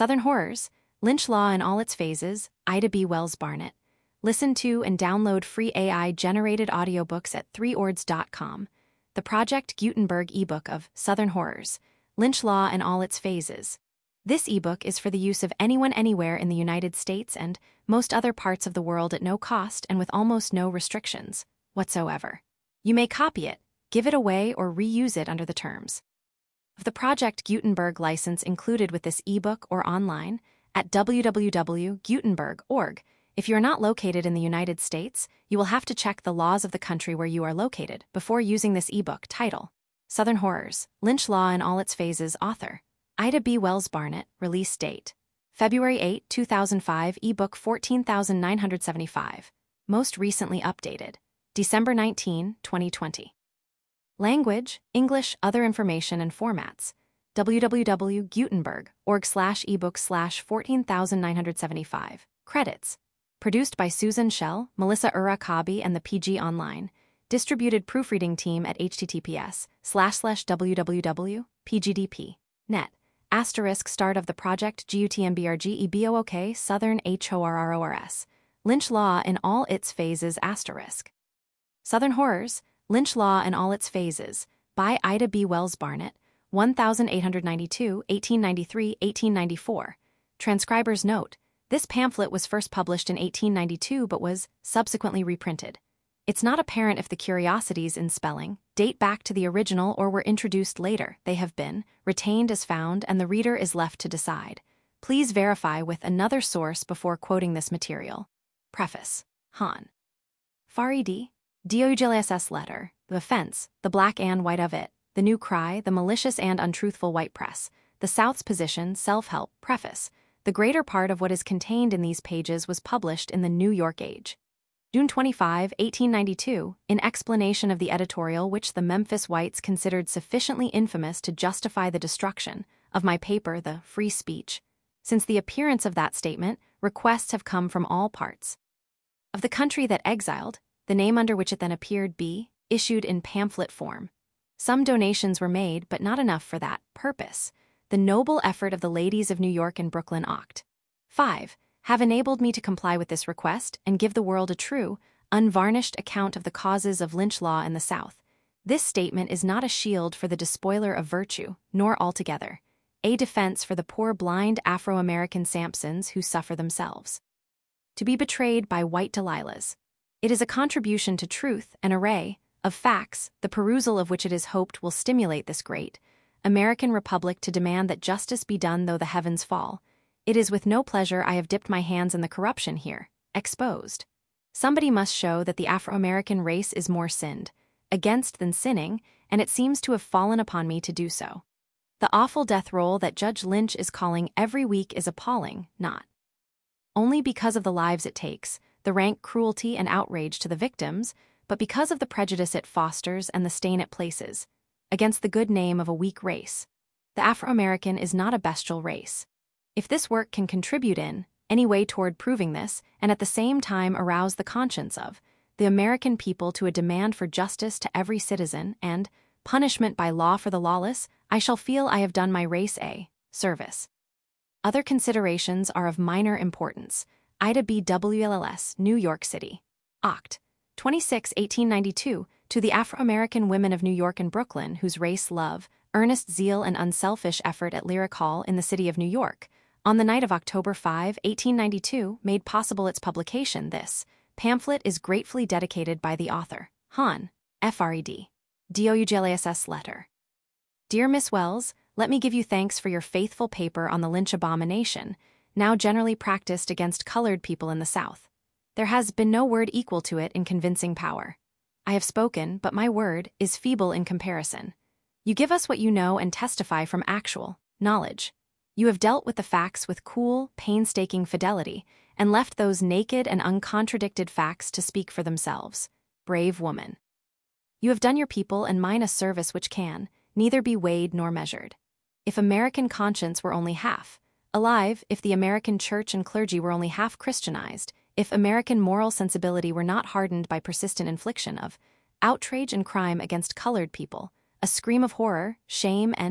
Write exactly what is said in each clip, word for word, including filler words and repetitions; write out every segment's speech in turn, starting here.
Southern Horrors, Lynch Law in All Its Phases, Ida B. Wells Barnett. Listen to and download free A I-generated audiobooks at three ords dot com. The Project Gutenberg ebook of Southern Horrors, Lynch Law in All Its Phases. This ebook is for the use of anyone anywhere in the United States and most other parts of the world at no cost and with almost no restrictions whatsoever. You may copy it, give it away, or reuse it under the terms of the Project Gutenberg license included with this ebook or online at w w w dot gutenberg dot org. If you are not located in the United States, you will have to check the laws of the country where you are located before using this ebook. Title: Southern Horrors, Lynch Law in All Its Phases. Author: Ida B. Wells Barnett. Release date: February eighth, two thousand five. Ebook fourteen thousand nine hundred seventy-five. Most recently updated: December nineteenth, twenty twenty. Language: English. Other information and formats: w w w dot gutenberg dot org slash ebook slash fourteen thousand nine hundred seventy-five. Credits: produced by Susan Shell, Melissa Urakabi, and the P G Online. Distributed proofreading team at https slash slash www p g d p dot net. Asterisk start of the project GUTMBRGEBOOK Southern HORRORS. Lynch Law in All Its Phases. Asterisk. Southern Horrors, Lynch Law in All Its Phases, by Ida B. Wells Barnett, eighteen ninety-two, eighteen ninety-three, eighteen ninety-four. Transcriber's note: this pamphlet was first published in eighteen ninety-two but was subsequently reprinted. It's not apparent if the curiosities in spelling date back to the original or were introduced later. They have been retained as found, and the reader is left to decide. Please verify with another source before quoting this material. Preface. Han. Faridi. D O U G L S S letter. The offense, the black and white of it. The new cry, the malicious and untruthful white press. The South's position, self-help. Preface. The greater part of what is contained in these pages was published in the New York Age. June twenty-fifth, eighteen ninety-two, in explanation of the editorial which the Memphis Whites considered sufficiently infamous to justify the destruction of my paper, The Free Speech. Since the appearance of that statement, requests have come from all parts of the country that exiled, the name under which it then appeared be issued in pamphlet form. Some donations were made, but not enough for that purpose. The noble effort of the ladies of New York and Brooklyn Oct. five. Have enabled me to comply with this request and give the world a true, unvarnished account of the causes of lynch law in the South. This statement is not a shield for the despoiler of virtue, nor altogether a defense for the poor blind Afro-American Sampsons who suffer themselves to be betrayed by white Delilahs. It is a contribution to truth, an array of facts, the perusal of which it is hoped will stimulate this great American Republic to demand that justice be done though the heavens fall. It is with no pleasure I have dipped my hands in the corruption here exposed. Somebody must show that the Afro-American race is more sinned against than sinning, and it seems to have fallen upon me to do so. The awful death roll that Judge Lynch is calling every week is appalling, not only because of the lives it takes, the rank cruelty and outrage to the victims, but because of the prejudice it fosters and the stain it places against the good name of a weak race. The Afro-American is not a bestial race. If this work can contribute in any way toward proving this, and at the same time arouse the conscience of the American people to a demand for justice to every citizen and punishment by law for the lawless, I shall feel I have done my race a service. Other considerations are of minor importance. Ida B. W L S, New York City. Oct. twenty-sixth, eighteen ninety-two, to the Afro-American women of New York and Brooklyn whose race love, earnest zeal, and unselfish effort at Lyric Hall in the city of New York, on the night of October fifth, eighteen ninety-two, made possible its publication. This pamphlet is gratefully dedicated by the author, Han, F R E D. D O U G L S S letter. Dear Miss Wells, let me give you thanks for your faithful paper on the lynch abomination, now generally practiced against colored people in the South. There has been no word equal to it in convincing power. I have spoken, but my word is feeble in comparison. You give us what you know and testify from actual knowledge. You have dealt with the facts with cool, painstaking fidelity, and left those naked and uncontradicted facts to speak for themselves. Brave woman. You have done your people and mine a service which can neither be weighed nor measured. If American conscience were only half alive, if the American church and clergy were only half Christianized, if American moral sensibility were not hardened by persistent infliction of outrage and crime against colored people, a scream of horror, shame, and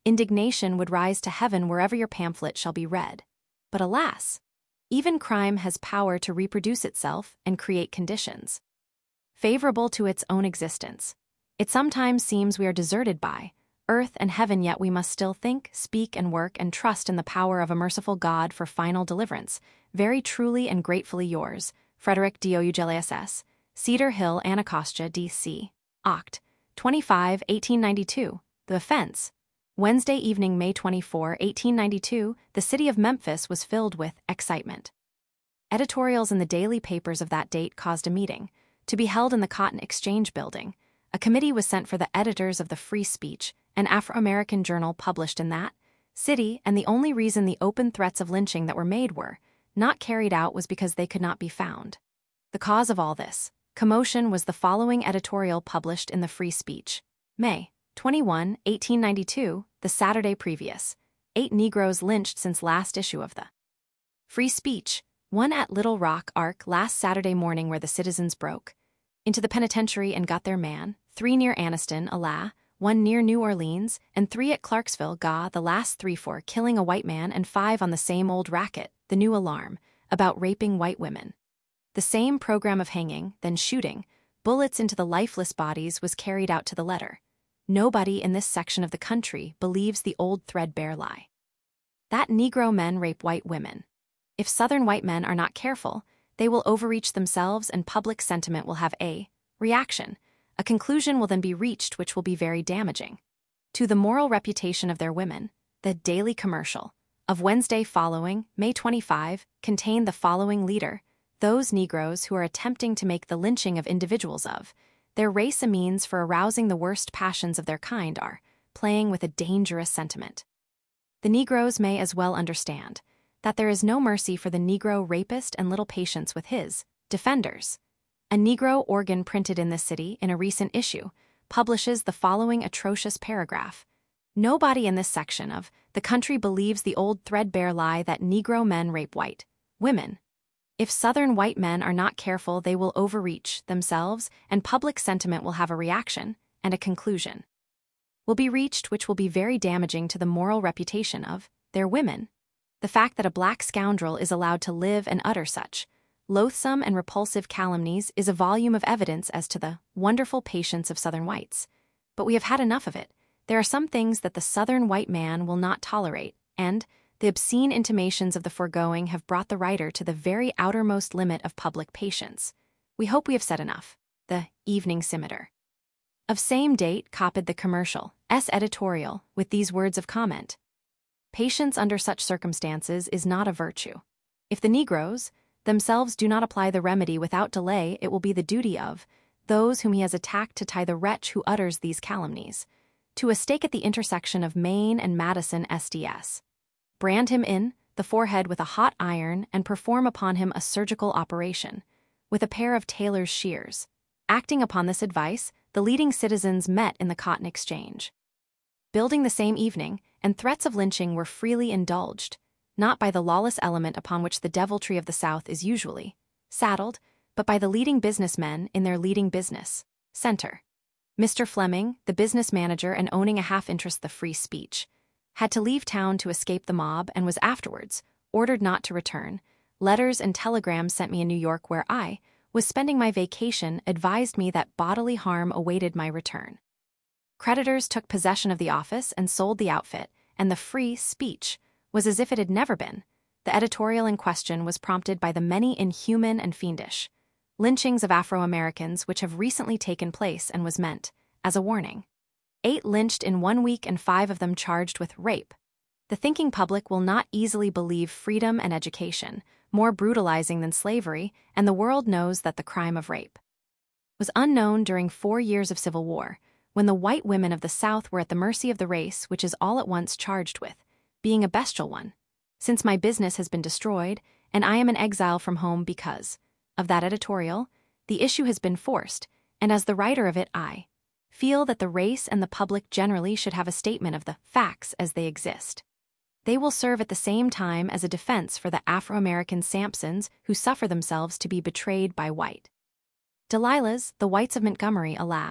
indignation would rise to heaven wherever your pamphlet shall be read. But alas, even crime has power to reproduce itself and create conditions favorable to its own existence. It sometimes seems we are deserted by earth and heaven, yet we must still think, speak, and work and trust in the power of a merciful God for final deliverance. Very truly and gratefully yours, Frederick Dougelss, Cedar Hill, Anacostia, D C Oct. twenty-fifth, eighteen ninety-two. The offense. Wednesday evening, May twenty-fourth, eighteen ninety-two, the city of Memphis was filled with excitement. Editorials in the daily papers of that date caused a meeting, to be held in the Cotton Exchange Building. A committee was sent for the editors of the Free Speech, an Afro-American journal published in that city, and the only reason the open threats of lynching that were made were not carried out was because they could not be found. The cause of all this commotion was the following editorial published in the Free Speech. May twenty-first, eighteen ninety-two, the Saturday previous. Eight Negroes lynched since last issue of the Free Speech. One at Little Rock, Ark, last Saturday morning, where the citizens broke into the penitentiary and got their man. Three near Anniston, Ala, one near New Orleans, and three at Clarksville, Ga, the last three for killing a white man, and five on the same old racket, the new alarm, about raping white women. The same program of hanging, then shooting, bullets into the lifeless bodies was carried out to the letter. Nobody in this section of the country believes the old threadbare lie that Negro men rape white women. If Southern white men are not careful, they will overreach themselves and public sentiment will have a reaction. A conclusion will then be reached which will be very damaging to the moral reputation of their women. The Daily Commercial of Wednesday following, May twenty-fifth, contained the following leader: those Negroes who are attempting to make the lynching of individuals of their race a means for arousing the worst passions of their kind are playing with a dangerous sentiment. The Negroes may as well understand that there is no mercy for the Negro rapist and little patience with his defenders. A Negro organ printed in this city in a recent issue publishes the following atrocious paragraph. Nobody in this section of the country believes the old threadbare lie that Negro men rape white women. If Southern white men are not careful, they will overreach themselves, and public sentiment will have a reaction, and a conclusion will be reached which will be very damaging to the moral reputation of their women. The fact that a black scoundrel is allowed to live and utter such loathsome and repulsive calumnies is a volume of evidence as to the wonderful patience of Southern whites. But we have had enough of it. There are some things that the Southern white man will not tolerate, and the obscene intimations of the foregoing have brought the writer to the very outermost limit of public patience. We hope we have said enough. The Evening Scimitar of same date copied the Commercial S editorial with these words of comment: patience under such circumstances is not a virtue. If the Negroes themselves do not apply the remedy without delay, it will be the duty of those whom he has attacked to tie the wretch who utters these calumnies to a stake at the intersection of Main and Madison S D S. Brand him in the forehead with a hot iron and perform upon him a surgical operation with a pair of tailor's shears. Acting upon this advice, the leading citizens met in the Cotton Exchange Building the same evening, and threats of lynching were freely indulged, not by the lawless element upon which the deviltry of the South is usually saddled, but by the leading businessmen in their leading business center. Mister Fleming, the business manager and owning a half-interest the Free Speech, had to leave town to escape the mob and was afterwards ordered not to return. Letters and telegrams sent me in New York, where I was spending my vacation, advised me that bodily harm awaited my return. Creditors took possession of the office and sold the outfit, and the Free Speech was as if it had never been. The editorial in question was prompted by the many inhuman and fiendish lynchings of Afro-Americans which have recently taken place, and was meant as a warning. Eight lynched in one week and five of them charged with rape. The thinking public will not easily believe freedom and education more brutalizing than slavery, and the world knows that the crime of rape was unknown during four years of civil war, when the white women of the South were at the mercy of the race which is all at once charged with being a bestial one. Since my business has been destroyed, and I am in exile from home because of that editorial, the issue has been forced, and as the writer of it, I feel that the race and the public generally should have a statement of the facts as they exist. They will serve at the same time as a defense for the Afro-American Sampsons who suffer themselves to be betrayed by white Delilahs, the whites of Montgomery, alas,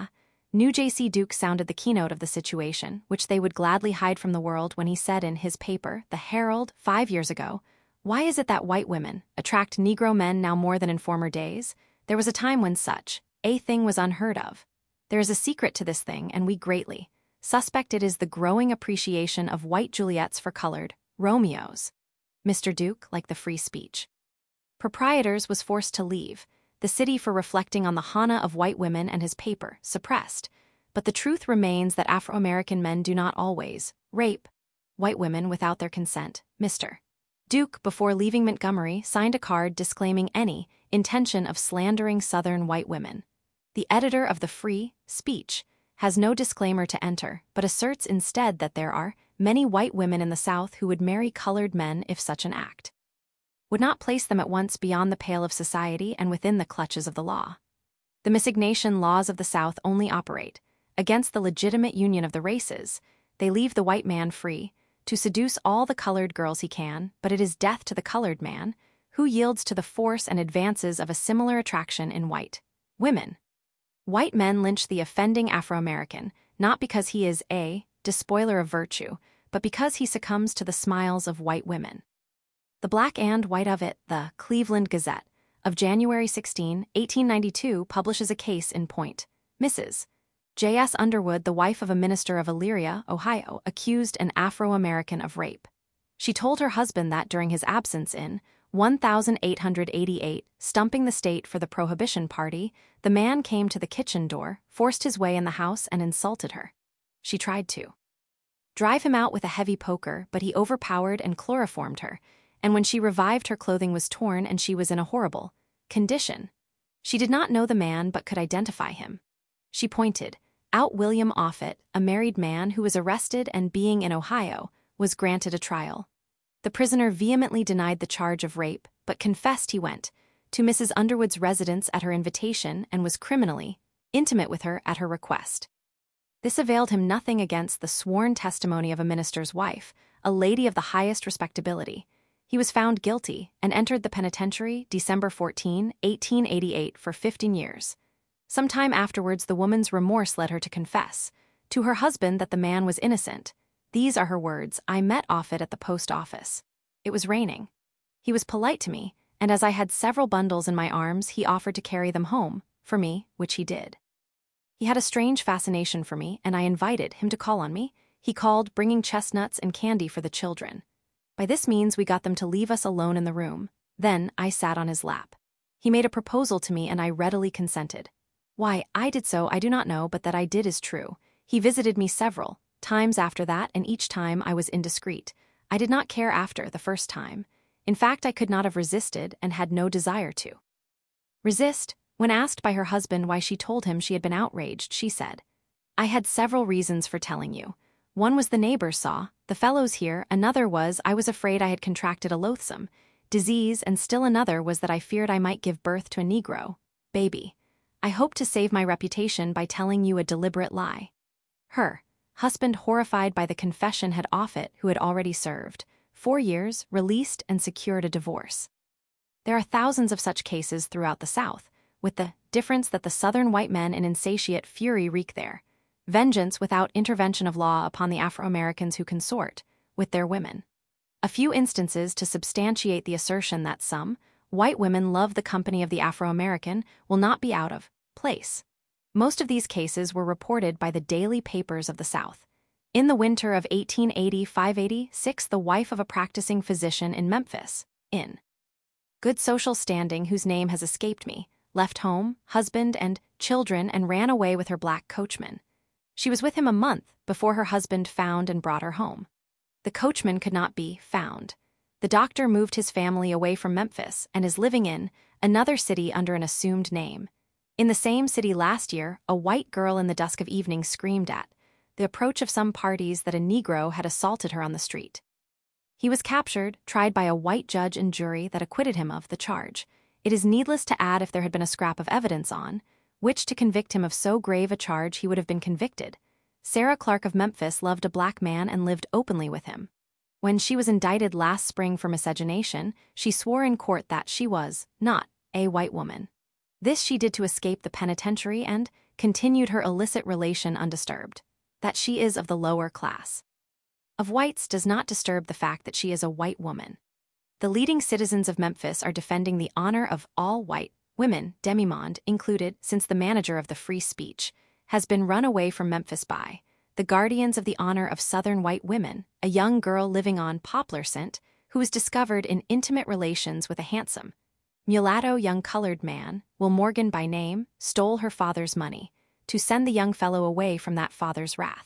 New J C Duke sounded the keynote of the situation, which they would gladly hide from the world when he said in his paper, The Herald, five years ago, "Why is it that white women attract Negro men now more than in former days? There was a time when such a thing was unheard of. There is a secret to this thing, and we greatly suspect it is the growing appreciation of white Juliets for colored Romeos." Mister Duke, like the free speech proprietors, was forced to leave the city for reflecting on the hana of white women, and his paper suppressed. But the truth remains that Afro-American men do not always rape white women without their consent. Mister Duke, before leaving Montgomery, signed a card disclaiming any intention of slandering Southern white women. The editor of the Free Speech has no disclaimer to enter, but asserts instead that there are many white women in the South who would marry colored men if such an act would not place them at once beyond the pale of society and within the clutches of the law. The miscegnation laws of the South only operate against the legitimate union of the races. They leave the white man free to seduce all the colored girls he can, but it is death to the colored man who yields to the force and advances of a similar attraction in white women. White men lynch the offending Afro-American, not because he is a despoiler of virtue, but because he succumbs to the smiles of white women. The Black and White of It, the Cleveland Gazette, of January sixteenth, eighteen ninety-two, publishes a case in point. Missus J S Underwood, the wife of a minister of Elyria, Ohio, accused an Afro-American of rape. She told her husband that during his absence in eighteen eighty-eight, stumping the state for the Prohibition Party, the man came to the kitchen door, forced his way in the house, and insulted her. She tried to drive him out with a heavy poker, but he overpowered and chloroformed her, and when she revived, her clothing was torn and she was in a horrible condition. She did not know the man but could identify him. She pointed out William Offutt, a married man who was arrested and, being in Ohio, was granted a trial. The prisoner vehemently denied the charge of rape, but confessed he went to Missus Underwood's residence at her invitation and was criminally intimate with her at her request. This availed him nothing against the sworn testimony of a minister's wife, a lady of the highest respectability. He was found guilty and entered the penitentiary December fourteenth, eighteen eighty-eight, for fifteen years. Some time afterwards, the woman's remorse led her to confess to her husband that the man was innocent. These are her words: "I met Offutt at the post office. It was raining. He was polite to me, and as I had several bundles in my arms, he offered to carry them home for me, which he did. He had a strange fascination for me, and I invited him to call on me. He called, bringing chestnuts and candy for the children. By this means we got them to leave us alone in the room. Then I sat on his lap. He made a proposal to me and I readily consented. Why I did so I do not know, but that I did is true. He visited me several times after that, and each time I was indiscreet. I did not care after the first time. In fact, I could not have resisted and had no desire to resist. When asked by her husband why she told him she had been outraged, she said, "I had several reasons for telling you. One was the neighbors saw the fellows here, another was I was afraid I had contracted a loathsome disease, and still another was that I feared I might give birth to a Negro baby. I hoped to save my reputation by telling you a deliberate lie." Her husband, horrified by the confession, had Offutt, who had already served four years, released and secured a divorce. There are thousands of such cases throughout the South, with the difference that the Southern white men in insatiate fury wreak their vengeance without intervention of law upon the Afro-Americans who consort with their women. A few instances to substantiate the assertion that some white women love the company of the Afro-American will not be out of place. Most of these cases were reported by the daily papers of the South. In the winter of eighteen eighty-five eighty-six, the wife of a practicing physician in Memphis, in good social standing whose name has escaped me, left home, husband, and children and ran away with her black coachman. She was with him a month before her husband found and brought her home. The coachman could not be found. The doctor moved his family away from Memphis and is living in another city under an assumed name. In the same city last year, a white girl in the dusk of evening screamed at the approach of some parties that a Negro had assaulted her on the street. He was captured, tried by a white judge and jury that acquitted him of the charge. It is needless to add if there had been a scrap of evidence on which to convict him of so grave a charge, he would have been convicted. Sarah Clark of Memphis loved a black man and lived openly with him. When she was indicted last spring for miscegenation, she swore in court that she was not a white woman. This she did to escape the penitentiary and continued her illicit relation undisturbed, that she is of the lower class of whites does not disturb the fact that she is a white woman. The leading citizens of Memphis are defending the honor of all white women, demimonde included, since the manager of the Free Speech has been run away from Memphis by the Guardians of the Honor of Southern White Women, a young girl living on Poplar Scent who was discovered in intimate relations with a handsome, mulatto young colored man, Will Morgan by name, stole her father's money to send the young fellow away from that father's wrath.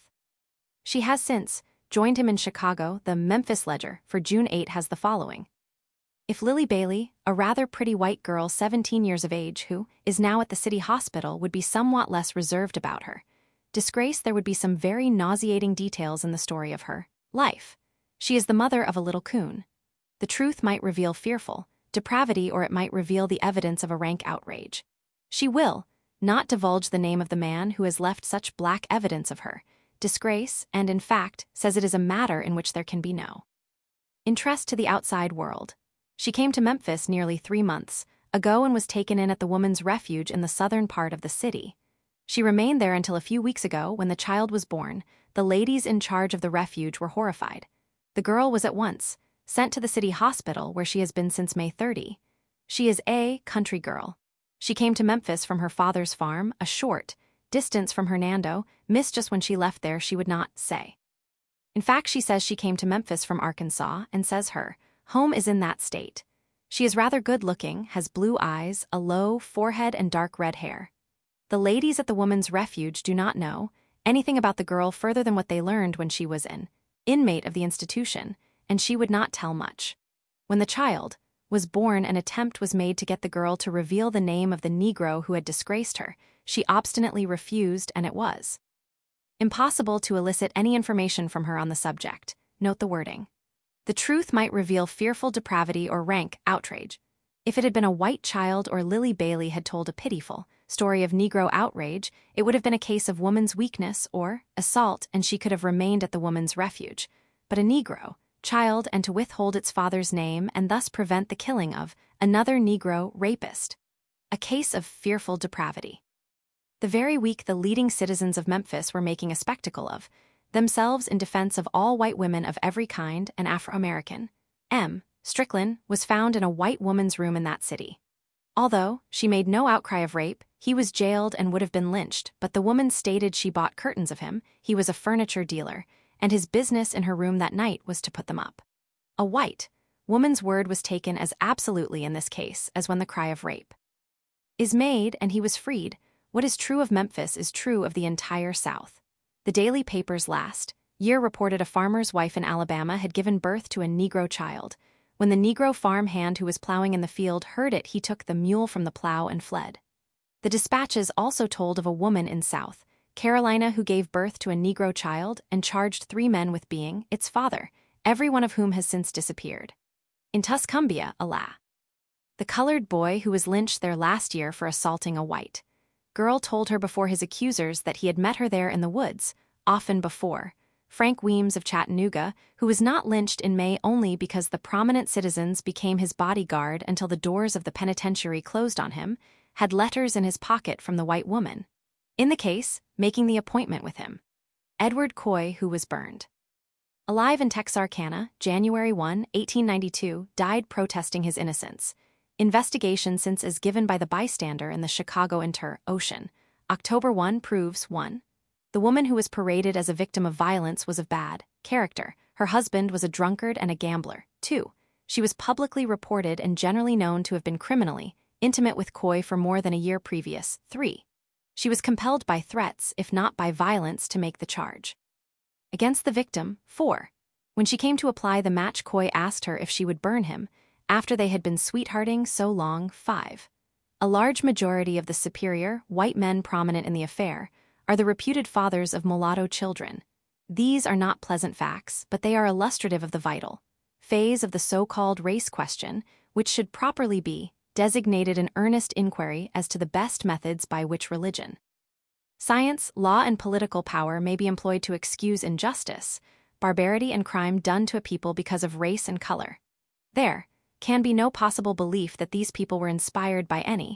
She has since joined him in Chicago. The Memphis Ledger for June eighth has the following. If Lily Bailey, a rather pretty white girl seventeen years of age who is now at the city hospital, would be somewhat less reserved about her disgrace, there would be some very nauseating details in the story of her life. She is the mother of a little coon. The truth might reveal fearful depravity, or it might reveal the evidence of a rank outrage. She will not divulge the name of the man who has left such black evidence of her disgrace, and in fact says it is a matter in which there can be no interest to the outside world. She came to Memphis nearly three months ago and was taken in at the Woman's Refuge in the southern part of the city. She remained there until a few weeks ago when the child was born. The ladies in charge of the refuge were horrified. The girl was at once sent to the city hospital where she has been since May thirtieth. She is a country girl. She came to Memphis from her father's farm, a short distance from Hernando, missed just when she left there she would not say. In fact, she says she came to Memphis from Arkansas and says her home is in that state. She is rather good-looking, has blue eyes, a low forehead and dark red hair. The ladies at the Woman's Refuge do not know anything about the girl further than what they learned when she was an inmate of the institution, and she would not tell much. When the child was born, an attempt was made to get the girl to reveal the name of the Negro who had disgraced her. She obstinately refused, and it was impossible to elicit any information from her on the subject. Note the wording. The truth might reveal fearful depravity or rank outrage. If it had been a white child or Lily Bailey had told a pitiful story of Negro outrage, it would have been a case of woman's weakness or assault, and she could have remained at the Woman's Refuge. But a Negro child, and to withhold its father's name and thus prevent the killing of another Negro rapist. A case of fearful depravity. The very week the leading citizens of Memphis were making a spectacle of themselves in defense of all white women of every kind and Afro-American, M. Strickland was found in a white woman's room in that city. Although she made no outcry of rape, he was jailed and would have been lynched, but the woman stated she bought curtains of him. He was a furniture dealer, and his business in her room that night was to put them up. A white woman's word was taken as absolutely in this case as when the cry of rape is made and he was freed. What is true of Memphis is true of the entire South. The daily papers last year reported a farmer's wife in Alabama had given birth to a Negro child. When the Negro farm hand who was plowing in the field heard it, he took the mule from the plow and fled. The dispatches also told of a woman in South Carolina who gave birth to a Negro child and charged three men with being its father, every one of whom has since disappeared. In Tuscumbia, alas, the colored boy who was lynched there last year for assaulting a white girl told her before his accusers that he had met her there in the woods, often before. Frank Weems of Chattanooga, who was not lynched in May only because the prominent citizens became his bodyguard until the doors of the penitentiary closed on him, had letters in his pocket from the white woman in the case, making the appointment with him. Edward Coy, who was burned alive in Texarkana, January first, eighteen ninety-two, died protesting his innocence. Investigation since as given by the bystander in the Chicago Inter-Ocean. October first proves one. The woman who was paraded as a victim of violence was of bad character. Her husband was a drunkard and a gambler. two. She was publicly reported and generally known to have been criminally intimate with Coy for more than a year previous. three. She was compelled by threats, if not by violence, to make the charge against the victim. four. When she came to apply the match, Coy asked her if she would burn him after they had been sweethearting so long. five. A large majority of the superior, white men prominent in the affair are the reputed fathers of mulatto children. These are not pleasant facts, but they are illustrative of the vital phase of the so-called race question, which should properly be designated an earnest inquiry as to the best methods by which religion, science, law, and political power may be employed to excuse injustice, barbarity, and crime done to a people because of race and color. There can be no possible belief that these people were inspired by any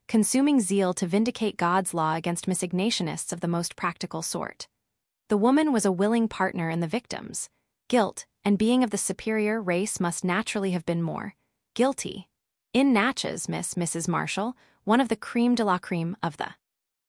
consuming zeal to vindicate God's law against misogynists of the most practical sort. The woman was a willing partner in the victims' guilt, and being of the superior race must naturally have been more guilty. In Natchez, Miss Missus Marshall, one of the creme de la creme of the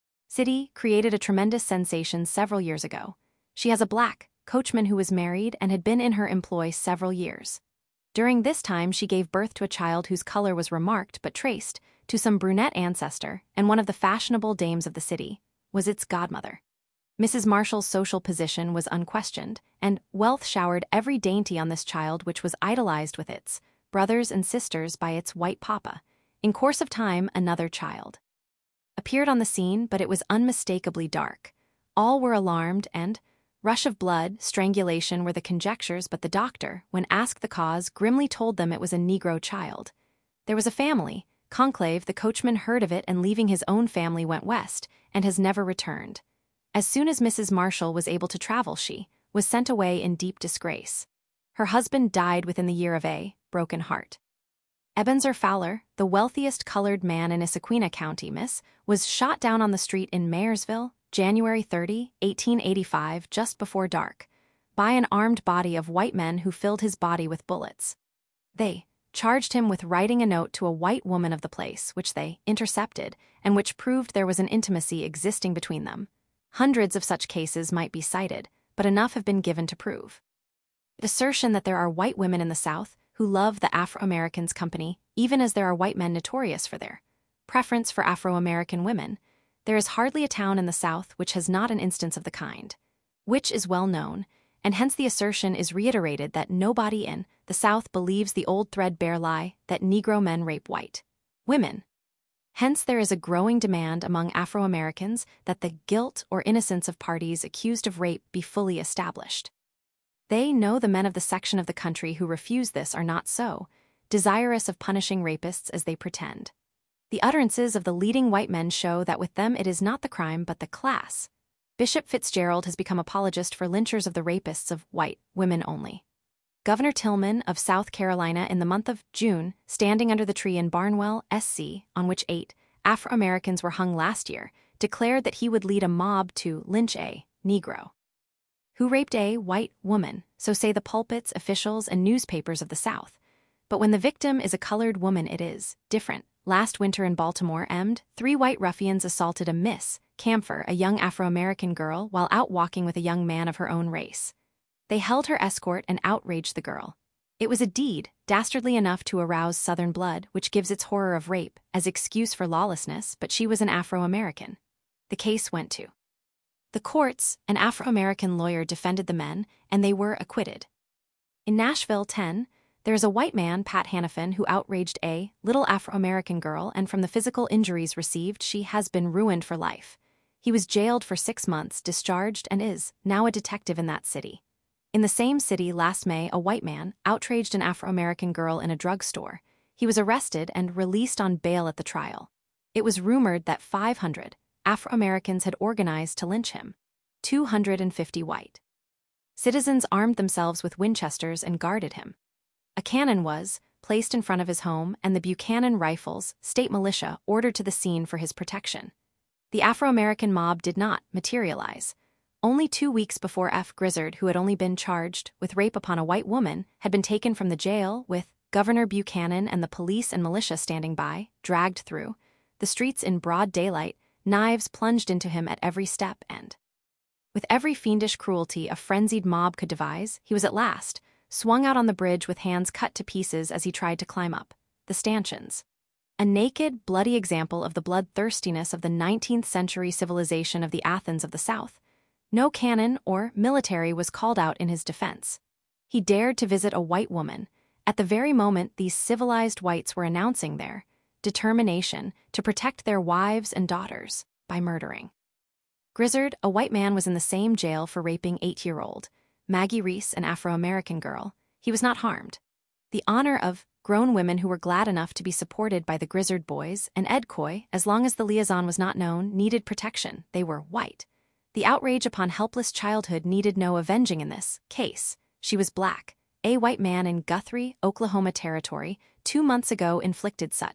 city, created a tremendous sensation several years ago. She has a black coachman who was married and had been in her employ several years. During this time, she gave birth to a child whose color was remarked but traced to some brunette ancestor, and one of the fashionable dames of the city was its godmother. Missus Marshall's social position was unquestioned, and wealth showered every dainty on this child, which was idolized with its brothers and sisters by its white papa. In course of time, another child appeared on the scene, but it was unmistakably dark. All were alarmed, and rush of blood, strangulation were the conjectures, but the doctor, when asked the cause, grimly told them it was a Negro child. There was a family conclave. The coachman heard of it and, leaving his own family, went west and has never returned. As soon as Missus Marshall was able to travel, she was sent away in deep disgrace. Her husband died within the year of a broken heart. Ebenezer Fowler, the wealthiest colored man in Issaquena County, Miss, was shot down on the street in Mayersville, January thirtieth, eighteen eighty-five, just before dark, by an armed body of white men who filled his body with bullets. They charged him with writing a note to a white woman of the place, which they intercepted, and which proved there was an intimacy existing between them. Hundreds of such cases might be cited, but enough have been given to prove the assertion that there are white women in the South who love the Afro-Americans' company, even as there are white men notorious for their preference for Afro-American women. There is hardly a town in the South which has not an instance of the kind, which is well known, and hence the assertion is reiterated that nobody in the South believes the old threadbare lie that Negro men rape white women. Hence there is a growing demand among Afro-Americans that the guilt or innocence of parties accused of rape be fully established. They know the men of the section of the country who refuse this are not so desirous of punishing rapists as they pretend. The utterances of the leading white men show that with them it is not the crime but the class. Bishop Fitzgerald has become apologist for lynchers of the rapists of white women only. Governor Tillman of South Carolina, in the month of June, standing under the tree in Barnwell, S C, on which eight Afro-Americans were hung last year, declared that he would lead a mob to lynch a Negro who raped a white woman, so say the pulpits, officials, and newspapers of the South. But when the victim is a colored woman, it is different. Last winter in Baltimore, Emd, three white ruffians assaulted a Miss Camphor, a young Afro-American girl, while out walking with a young man of her own race. They held her escort and outraged the girl. It was a deed dastardly enough to arouse Southern blood, which gives its horror of rape as excuse for lawlessness, but she was an Afro-American. The case went to the courts. An Afro-American lawyer defended the men, and they were acquitted. In Nashville, ten, there is a white man, Pat Hannafin, who outraged a little Afro-American girl, and from the physical injuries received, she has been ruined for life. He was jailed for six months, discharged, and is now a detective in that city. In the same city, last May, a white man outraged an Afro-American girl in a drugstore. He was arrested and released on bail at the trial. It was rumored that five hundred Afro-Americans had organized to lynch him. two hundred fifty white citizens armed themselves with Winchesters and guarded him. A cannon was placed in front of his home, and the Buchanan Rifles, state militia, ordered to the scene for his protection. The Afro-American mob did not materialize. Only two weeks before F. Grizzard, who had only been charged with rape upon a white woman, had been taken from the jail, with Governor Buchanan and the police and militia standing by, dragged through the streets in broad daylight, knives plunged into him at every step, and with every fiendish cruelty a frenzied mob could devise, he was at last swung out on the bridge with hands cut to pieces as he tried to climb up the stanchions. A naked, bloody example of the bloodthirstiness of the nineteenth century civilization of the Athens of the South. No cannon or military was called out in his defense. He dared to visit a white woman at the very moment these civilized whites were announcing their determination to protect their wives and daughters by murdering. Grizzard, a white man, was in the same jail for raping eight-year-old Maggie Reese, an Afro-American girl. He was not harmed. The honor of grown women who were glad enough to be supported by the Grizzard boys and Ed Coy, as long as the liaison was not known, needed protection. They were white. The outrage upon helpless childhood needed no avenging in this case. She was black. A white man in Guthrie, Oklahoma Territory, two months ago inflicted such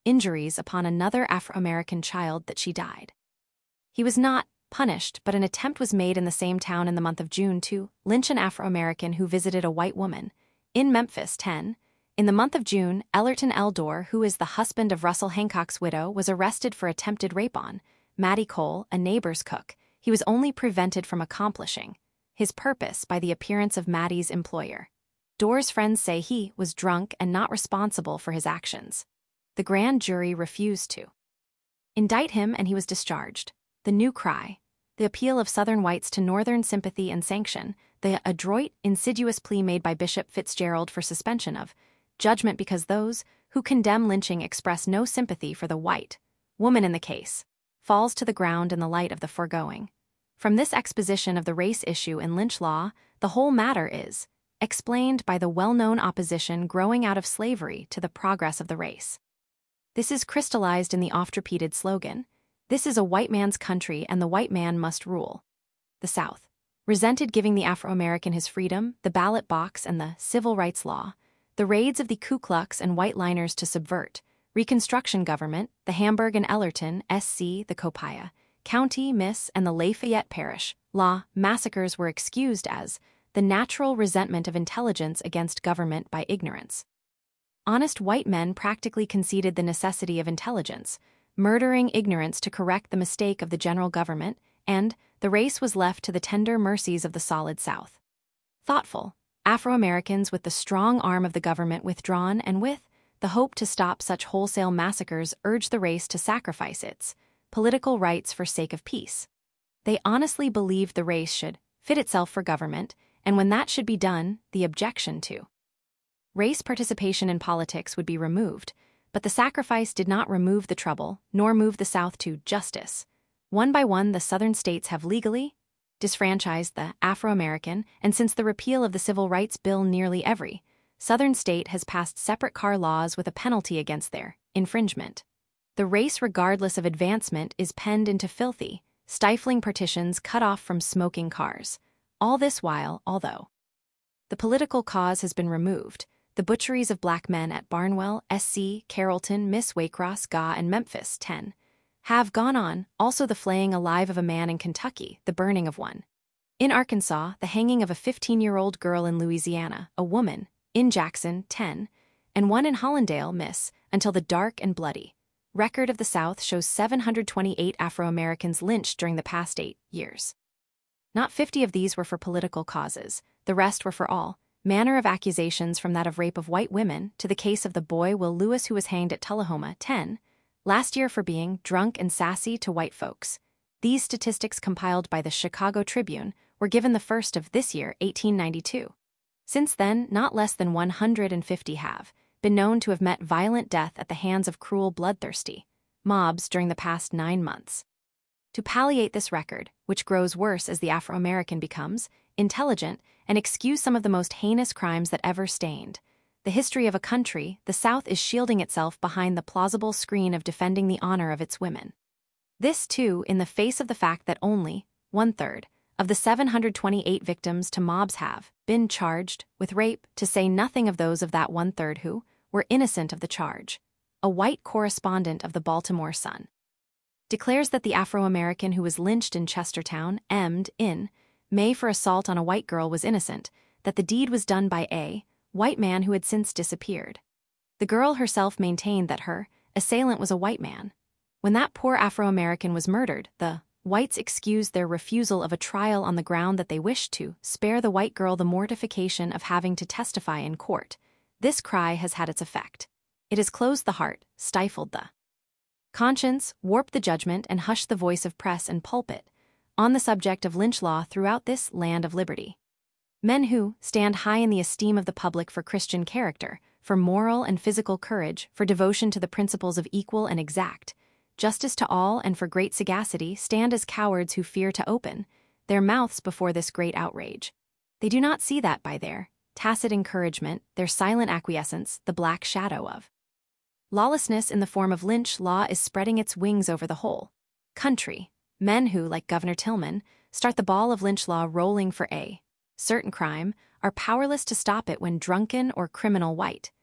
injuries upon another Afro-American child that she died. He was not punished, but an attempt was made in the same town in the month of June to lynch an Afro-American who visited a white woman. In Memphis, ten. In the month of June, Ellerton Eldor, who is the husband of Russell Hancock's widow, was arrested for attempted rape on Maddie Cole, a neighbor's cook. He was only prevented from accomplishing his purpose by the appearance of Maddie's employer. Dorr's friends say he was drunk and not responsible for his actions. The grand jury refused to indict him and he was discharged. The new cry, the appeal of Southern whites to Northern sympathy and sanction, the adroit, insidious plea made by Bishop Fitzgerald for suspension of judgment because those who condemn lynching express no sympathy for the white woman in the case, falls to the ground in the light of the foregoing. From this exposition of the race issue in lynch law, the whole matter is explained by the well-known opposition growing out of slavery to the progress of the race. This is crystallized in the oft-repeated slogan, "This is a white man's country and the white man must rule." The South resented giving the Afro-American his freedom, the ballot box, and the civil rights law. The raids of the Ku Klux and white liners to subvert Reconstruction government, the Hamburg and Ellerton, S C, the Copiah County, Miss, and the Lafayette Parish law massacres were excused as the natural resentment of intelligence against government by ignorance. Honest white men practically conceded the necessity of intelligence, murdering ignorance to correct the mistake of the general government, and the race was left to the tender mercies of the solid South. Thoughtful Afro-Americans with the strong arm of the government withdrawn and with the hope to stop such wholesale massacres urged the race to sacrifice its political rights for sake of peace. They honestly believed the race should fit itself for government, and when that should be done, the objection to race participation in politics would be removed, but the sacrifice did not remove the trouble, nor move the South to justice. One by one, the Southern states have legally disfranchised the Afro-American, and since the repeal of the Civil Rights Bill, nearly every Southern state has passed separate car laws with a penalty against their infringement. The race, regardless of advancement, is penned into filthy, stifling partitions cut off from smoking cars. All this while, although the political cause has been removed, the butcheries of black men at Barnwell, S C, Carrollton, Miss Waycross, Ga, and Memphis, ten, have gone on, also the flaying alive of a man in Kentucky, the burning of one in Arkansas, the hanging of a fifteen-year-old girl in Louisiana, a woman in Jackson, ten, and one in Hollandale, Miss, until the dark and bloody record of the South shows seven hundred twenty-eight Afro-Americans lynched during the past eight years. Not fifty of these were for political causes, the rest were for all manner of accusations, from that of rape of white women to the case of the boy Will Lewis, who was hanged at Tullahoma, ten, last year for being drunk and sassy to white folks. These statistics, compiled by the Chicago Tribune, were given the first of this year, eighteen ninety-two. Since then, not less than one hundred fifty have been known to have met violent death at the hands of cruel, bloodthirsty mobs during the past nine months. To palliate this record, which grows worse as the Afro-American becomes intelligent, and excuse some of the most heinous crimes that ever stained the history of a country, the South is shielding itself behind the plausible screen of defending the honor of its women. This, too, in the face of the fact that only one-third of the seven hundred twenty-eight victims to mobs have been charged with rape, to say nothing of those of that one-third who were innocent of the charge. A white correspondent of the Baltimore Sun declares that the Afro-American who was lynched in Chestertown, Emmed, in May for assault on a white girl was innocent, that the deed was done by a white man who had since disappeared. The girl herself maintained that her assailant was a white man. When that poor Afro-American was murdered, the whites excused their refusal of a trial on the ground that they wished to spare the white girl the mortification of having to testify in court. This cry has had its effect. It has closed the heart, stifled the conscience, warped the judgment, and hushed the voice of press and pulpit on the subject of lynch law throughout this land of liberty. Men who stand high in the esteem of the public for Christian character, for moral and physical courage, for devotion to the principles of equal and exact justice to all, and for great sagacity, stand as cowards who fear to open their mouths before this great outrage. They do not see that by their tacit encouragement, their silent acquiescence, the black shadow of lawlessness in the form of lynch law is spreading its wings over the whole country. Men who, like Governor Tillman, start the ball of lynch law rolling for a certain crime, are powerless to stop it when drunken or criminal white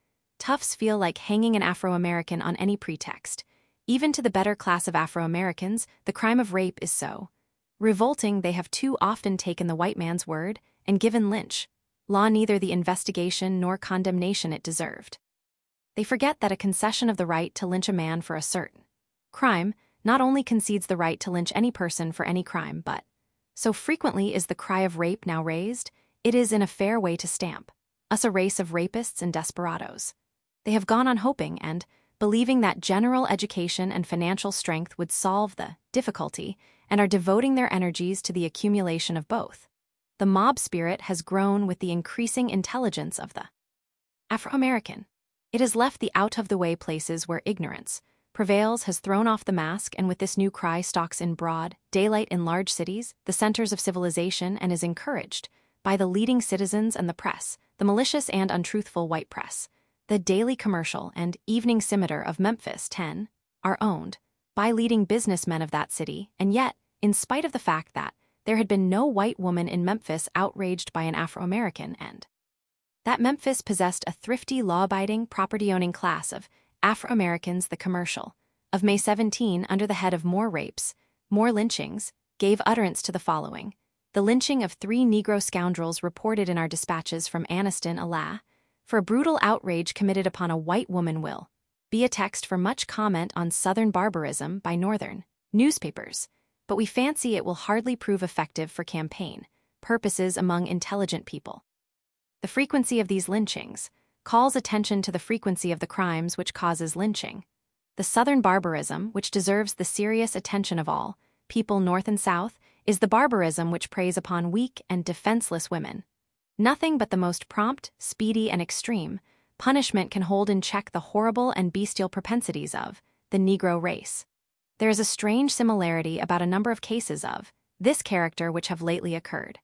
toughs feel like hanging an Afro-American on any pretext. Even to the better class of Afro-Americans, the crime of rape is so revolting they have too often taken the white man's word and given Lynch law neither the investigation nor condemnation it deserved. They forget that a concession of the right to lynch a man for a certain crime not only concedes the right to lynch any person for any crime, but, so frequently is the cry of rape now raised, it is in a fair way to stamp us a race of rapists and desperados. They have gone on hoping and believing that general education and financial strength would solve the difficulty and are devoting their energies to the accumulation of both. The mob spirit has grown with the increasing intelligence of the Afro-American. It has left the out-of-the-way places where ignorance prevails, has thrown off the mask, and with this new cry stalks in broad daylight in large cities, the centers of civilization, and is encouraged by the leading citizens and the press, the malicious and untruthful white press. The Daily Commercial and Evening Scimitar of Memphis ten are owned by leading businessmen of that city, and yet, in spite of the fact that there had been no white woman in Memphis outraged by an Afro-American, and that Memphis possessed a thrifty, law-abiding, property-owning class of Afro-Americans, the Commercial of May seventeenth, under the head of more rapes, more lynchings, gave utterance to the following. The lynching of three Negro scoundrels reported in our dispatches from Anniston, Ala, for a brutal outrage committed upon a white woman will be a text for much comment on Southern barbarism by Northern newspapers, but we fancy it will hardly prove effective for campaign purposes among intelligent people. The frequency of these lynchings calls attention to the frequency of the crimes which causes lynching. The Southern barbarism, which deserves the serious attention of all people North and South, is the barbarism which preys upon weak and defenseless women. Nothing but the most prompt, speedy, and extreme punishment can hold in check the horrible and bestial propensities of the Negro race. There is a strange similarity about a number of cases of this character which have lately occurred.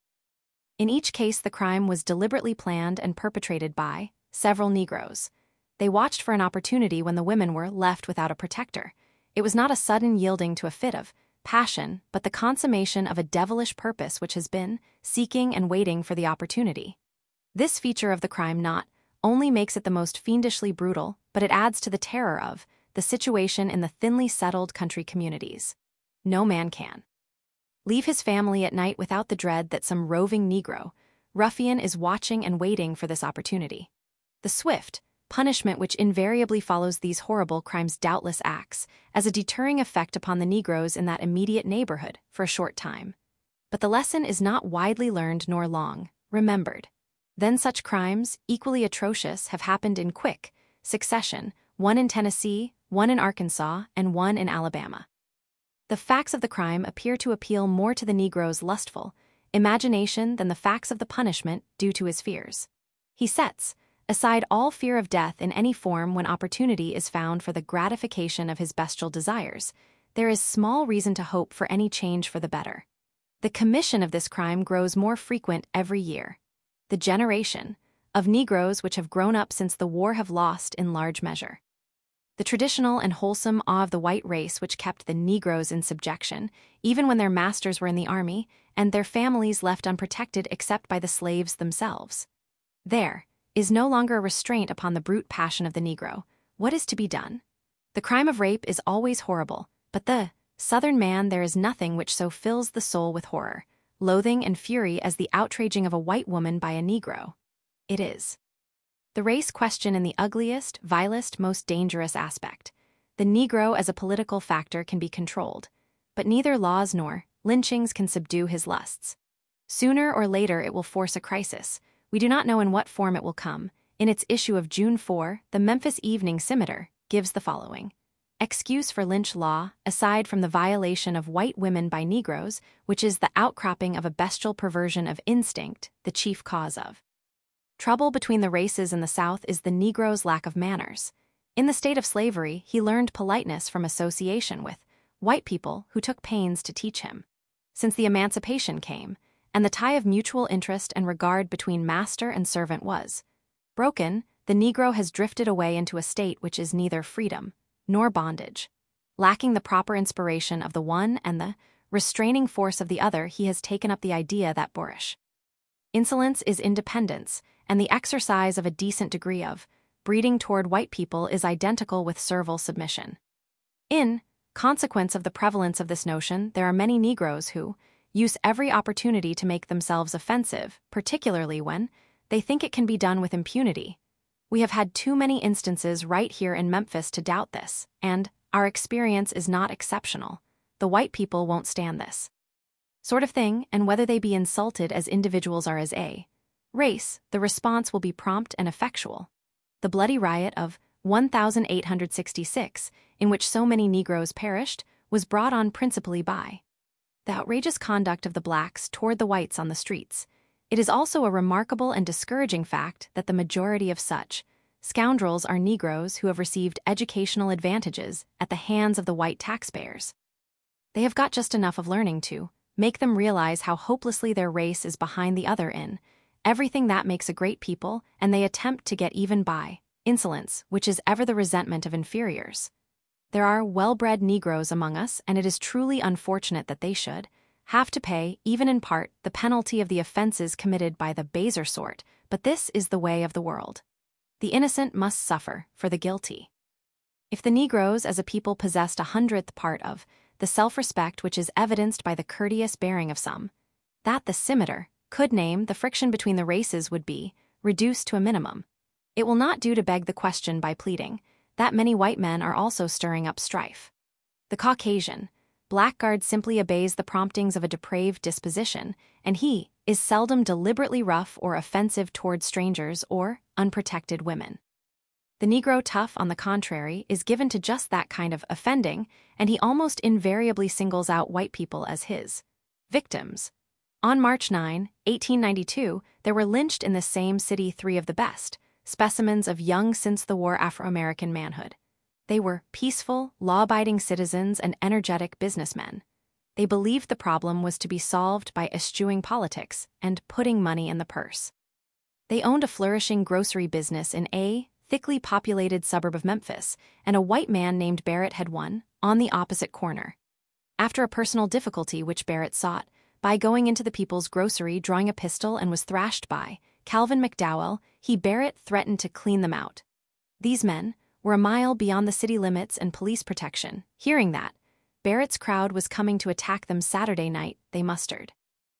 In each case, the crime was deliberately planned and perpetrated by several Negroes. They watched for an opportunity when the women were left without a protector. It was not a sudden yielding to a fit of passion, but the consummation of a devilish purpose which has been seeking and waiting for the opportunity. This feature of the crime not only makes it the most fiendishly brutal, but it adds to the terror of the situation in the thinly settled country communities. No man can leave his family at night without the dread that some roving Negro ruffian is watching and waiting for this opportunity. The swift punishment which invariably follows these horrible crimes doubtless acts as a deterring effect upon the Negroes in that immediate neighborhood for a short time. But the lesson is not widely learned nor long remembered. Then such crimes, equally atrocious, have happened in quick succession, one in Tennessee, one in Arkansas, and one in Alabama. The facts of the crime appear to appeal more to the Negro's lustful imagination than the facts of the punishment due to his fears. He sets aside all fear of death in any form when opportunity is found for the gratification of his bestial desires. There is small reason to hope for any change for the better. The commission of this crime grows more frequent every year. The generation of Negroes which have grown up since the war have lost in large measure the traditional and wholesome awe of the white race which kept the Negroes in subjection, even when their masters were in the army, and their families left unprotected except by the slaves themselves. There is no longer a restraint upon the brute passion of the Negro. What is to be done? The crime of rape is always horrible, but the Southern man there is nothing which so fills the soul with horror, loathing, and fury as the outraging of a white woman by a Negro. It is the race question in the ugliest, vilest, most dangerous aspect. The Negro as a political factor can be controlled, but neither laws nor lynchings can subdue his lusts. Sooner or later it will force a crisis. We do not know in what form it will come. In its issue of June fourth, the Memphis Evening Scimitar gives the following excuse for lynch law, aside from the violation of white women by Negroes, which is the outcropping of a bestial perversion of instinct, the chief cause of trouble between the races in the South is the Negro's lack of manners. In the state of slavery, he learned politeness from association with white people who took pains to teach him. Since the emancipation came, and the tie of mutual interest and regard between master and servant was broken, the Negro has drifted away into a state which is neither freedom nor bondage. Lacking the proper inspiration of the one and the restraining force of the other, he has taken up the idea that boorish insolence is independence, and the exercise of a decent degree of breeding toward white people is identical with servile submission. In consequence of the prevalence of this notion, there are many Negroes who use every opportunity to make themselves offensive, particularly when they think it can be done with impunity. We have had too many instances right here in Memphis to doubt this, and our experience is not exceptional. The white people won't stand this sort of thing, and whether they be insulted as individuals or as a race, the response will be prompt and effectual. The bloody riot of eighteen sixty-six, in which so many Negroes perished, was brought on principally by the outrageous conduct of the blacks toward the whites on the streets. It is also a remarkable and discouraging fact that the majority of such scoundrels are Negroes who have received educational advantages at the hands of the white taxpayers. They have got just enough of learning to make them realize how hopelessly their race is behind the other in everything that makes a great people, and they attempt to get even by insolence, which is ever the resentment of inferiors. There are well-bred Negroes among us, and it is truly unfortunate that they should have to pay, even in part, the penalty of the offenses committed by the baser sort, but this is the way of the world. The innocent must suffer for the guilty. If the Negroes as a people possessed a hundredth part of the self-respect which is evidenced by the courteous bearing of some, that the scimitar could name, the friction between the races would be reduced to a minimum. It will not do to beg the question by pleading that many white men are also stirring up strife. The Caucasian blackguard simply obeys the promptings of a depraved disposition, and he is seldom deliberately rough or offensive toward strangers or unprotected women. The Negro tough, on the contrary, is given to just that kind of offending, and he almost invariably singles out white people as his victims. On March ninth, eighteen ninety-two, there were lynched in the same city three of the best specimens of young since-the-war Afro-American manhood. They were peaceful, law-abiding citizens and energetic businessmen. They believed the problem was to be solved by eschewing politics and putting money in the purse. They owned a flourishing grocery business in a thickly populated suburb of Memphis, and a white man named Barrett had one on the opposite corner. After a personal difficulty which Barrett sought, by going into the people's grocery, drawing a pistol, and was thrashed by Calvin McDowell, he Barrett threatened to clean them out. These men were a mile beyond the city limits and police protection. Hearing that Barrett's crowd was coming to attack them Saturday night, they mustered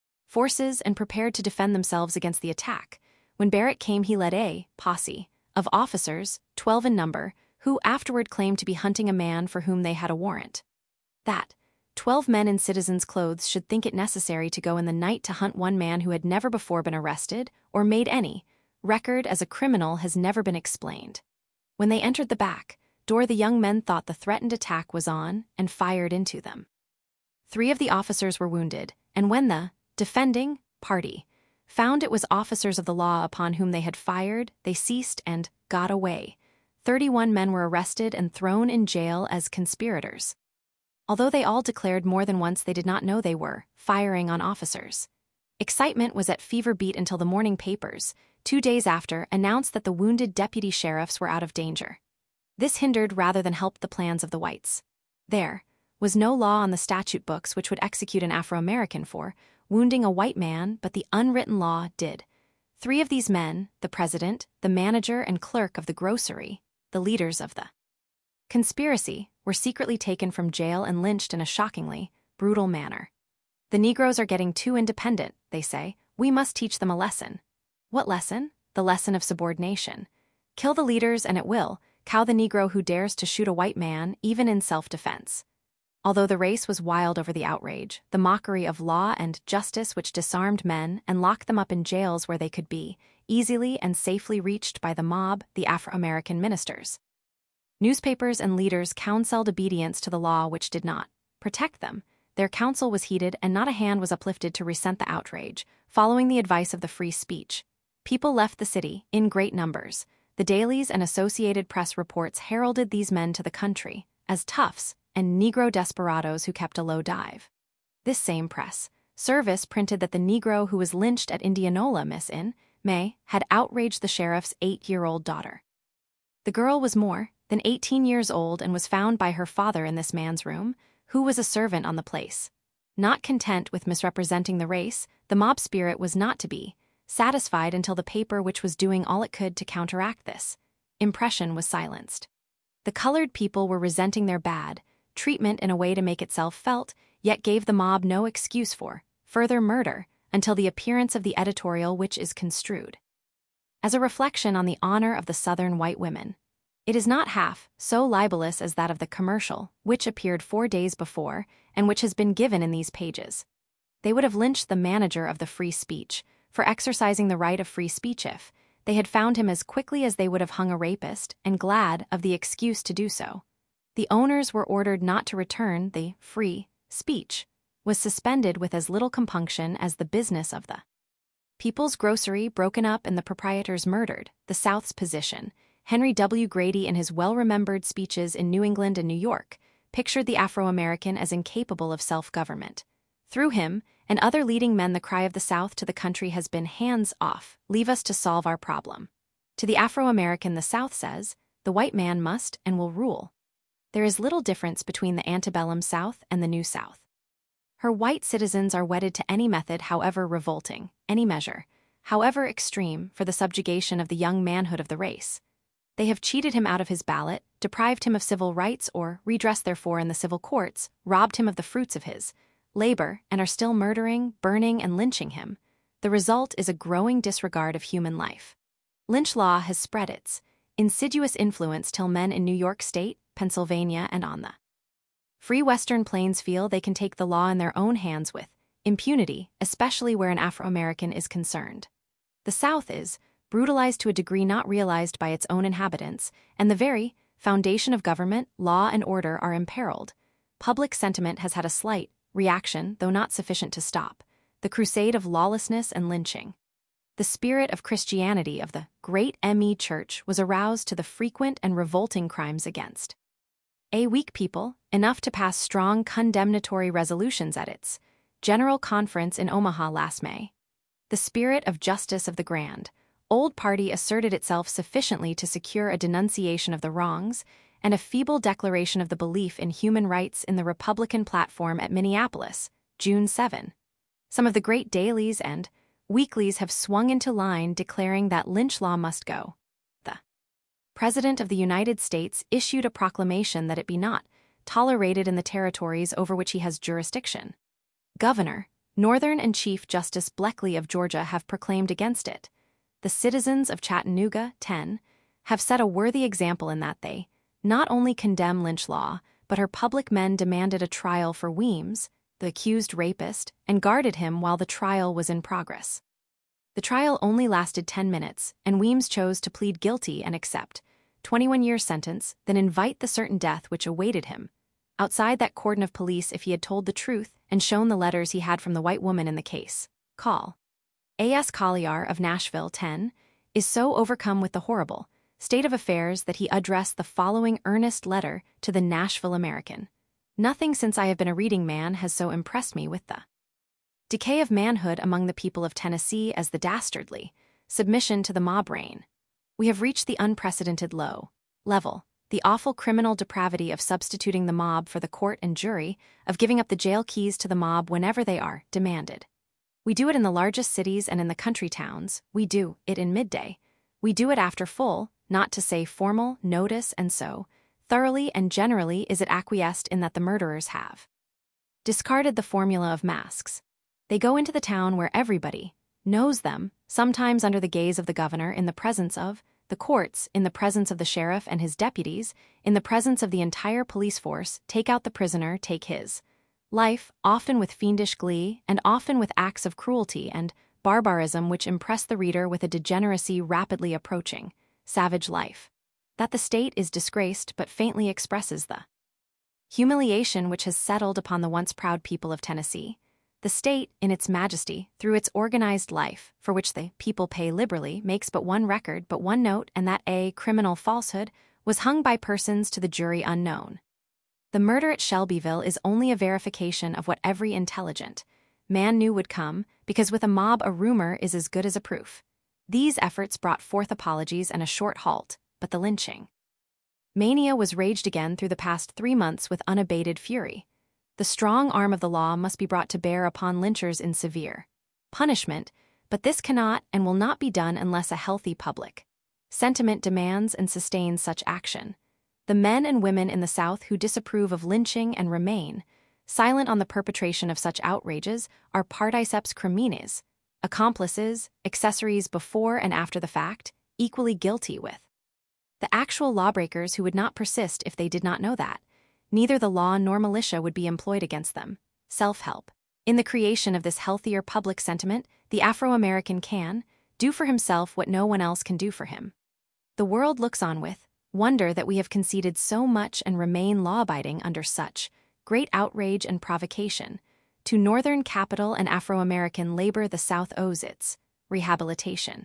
forces and prepared to defend themselves against the attack. When Barrett came, he led a posse of officers, twelve in number, who afterward claimed to be hunting a man for whom they had a warrant. That twelve men in citizens' clothes should think it necessary to go in the night to hunt one man who had never before been arrested or made any record as a criminal has never been explained. When they entered the back door, the young men thought the threatened attack was on and fired into them. Three of the officers were wounded, and when the defending party found it was officers of the law upon whom they had fired, they ceased and got away. Thirty-one men were arrested and thrown in jail as conspirators, although they all declared more than once they did not know they were firing on officers. Excitement was at fever beat until the morning papers, two days after, announced that the wounded deputy sheriffs were out of danger. This hindered rather than helped the plans of the whites. There was no law on the statute books which would execute an Afro-American for wounding a white man, but the unwritten law did. Three of these men, the president, the manager, and clerk of the grocery, the leaders of the conspiracy, were secretly taken from jail and lynched in a shockingly brutal manner. The Negroes are getting too independent, they say. We must teach them a lesson. What lesson? The lesson of subordination. Kill the leaders and it will cow the Negro who dares to shoot a white man, even in self-defense. Although the race was wild over the outrage, the mockery of law and justice which disarmed men and locked them up in jails where they could be easily and safely reached by the mob, the Afro-American ministers. Newspapers and leaders counseled obedience to the law which did not protect them. Their counsel was heeded, and not a hand was uplifted to resent the outrage. Following the advice of the free speech, people left the city in great numbers. The dailies and Associated Press reports heralded these men to the country as toughs and Negro desperados who kept a low dive. This same press service printed that the Negro who was lynched at Indianola, Miss in May, had outraged the sheriff's eight-year-old daughter. The girl was more than eighteen years old and was found by her father in this man's room, who was a servant on the place. Not content with misrepresenting the race, the mob spirit was not to be satisfied until the paper which was doing all it could to counteract this impression was silenced. The colored people were resenting their bad treatment in a way to make itself felt, yet gave the mob no excuse for further murder until the appearance of the editorial which is construed as a reflection on the honor of the Southern white women. It is not half so libelous as that of the commercial, which appeared four days before and which has been given in these pages. They would have lynched the manager of the Free Speech for exercising the right of free speech if they had found him as quickly as they would have hung a rapist, and glad of the excuse to do so. The owners were ordered not to return. The free speech was suspended with as little compunction as the business of the People's Grocery broken up and the proprietors murdered. The South's position. Henry W. Grady, in his well-remembered speeches in New England and New York, pictured the Afro-American as incapable of self-government. Through him and other leading men, the cry of the South to the country has been, hands off, leave us to solve our problem. To the Afro-American, the South says, the white man must and will rule. There is little difference between the antebellum South and the New South. Her white citizens are wedded to any method, however revolting, any measure, however extreme, for the subjugation of the young manhood of the race. They have cheated him out of his ballot, deprived him of civil rights or redressed therefore in the civil courts, robbed him of the fruits of his labor, and are still murdering, burning, and lynching him. The result is a growing disregard of human life. Lynch law has spread its insidious influence till men in New York State, Pennsylvania, and on the free Western Plains feel they can take the law in their own hands with impunity, especially where an Afro-American is concerned. The South is brutalized to a degree not realized by its own inhabitants, and the very foundation of government, law, and order are imperiled. Public sentiment has had a slight reaction, though not sufficient to stop the crusade of lawlessness and lynching. The spirit of Christianity of the Great M E Church was aroused to the frequent and revolting crimes against a weak people, enough to pass strong condemnatory resolutions at its General Conference in Omaha last May. The spirit of justice of the grand old party asserted itself sufficiently to secure a denunciation of the wrongs and a feeble declaration of the belief in human rights in the Republican platform at Minneapolis, June seventh. Some of the great dailies and weeklies have swung into line declaring that lynch law must go. The President of the United States issued a proclamation that it be not tolerated in the territories over which he has jurisdiction. Governor, Northern and Chief Justice Bleckley of Georgia have proclaimed against it. The citizens of Chattanooga, ten, have set a worthy example in that they not only condemn lynch law, but her public men demanded a trial for Weems, the accused rapist, and guarded him while the trial was in progress. The trial only lasted ten minutes, and Weems chose to plead guilty and accept twenty-one year sentence, then invite the certain death which awaited him outside that cordon of police if he had told the truth and shown the letters he had from the white woman in the case. Call. A S Collier of Nashville, ten, is so overcome with the horrible state of affairs that he addressed the following earnest letter to the Nashville American. Nothing since I have been a reading man has so impressed me with the decay of manhood among the people of Tennessee as the dastardly submission to the mob reign. We have reached the unprecedented low level, the awful criminal depravity of substituting the mob for the court and jury, of giving up the jail keys to the mob whenever they are demanded. We do it in the largest cities and in the country towns. We do it in midday. We do it after full, not to say formal, notice, and so thoroughly and generally is it acquiesced in that the murderers have discarded the formula of masks. They go into the town where everybody knows them, sometimes under the gaze of the governor, in the presence of the courts, in the presence of the sheriff and his deputies, in the presence of the entire police force, take out the prisoner, take his life, often with fiendish glee, and often with acts of cruelty and barbarism which impress the reader with a degeneracy rapidly approaching savage life. That the state is disgraced but faintly expresses the humiliation which has settled upon the once proud people of Tennessee. The state, in its majesty, through its organized life, for which the people pay liberally, makes but one record, but one note, and that a criminal falsehood was hung by persons to the jury unknown. The murder at Shelbyville is only a verification of what every intelligent man knew would come, because with a mob a rumor is as good as a proof. These efforts brought forth apologies and a short halt, but the lynching mania was raged again through the past three months with unabated fury. The strong arm of the law must be brought to bear upon lynchers in severe punishment, but this cannot and will not be done unless a healthy public Sentiment demands and sustains such action. The men and women in the South who disapprove of lynching and remain silent on the perpetration of such outrages are particeps crimines, accomplices, accessories before and after the fact, equally guilty with the actual lawbreakers who would not persist if they did not know that. Neither the law nor militia would be employed against them. Self-help. In the creation of this healthier public sentiment, the Afro-American can do for himself what no one else can do for him. The world looks on with wonder that we have conceded so much and remain law-abiding under such great outrage and provocation. To Northern capital and Afro-American labor the South owes its rehabilitation.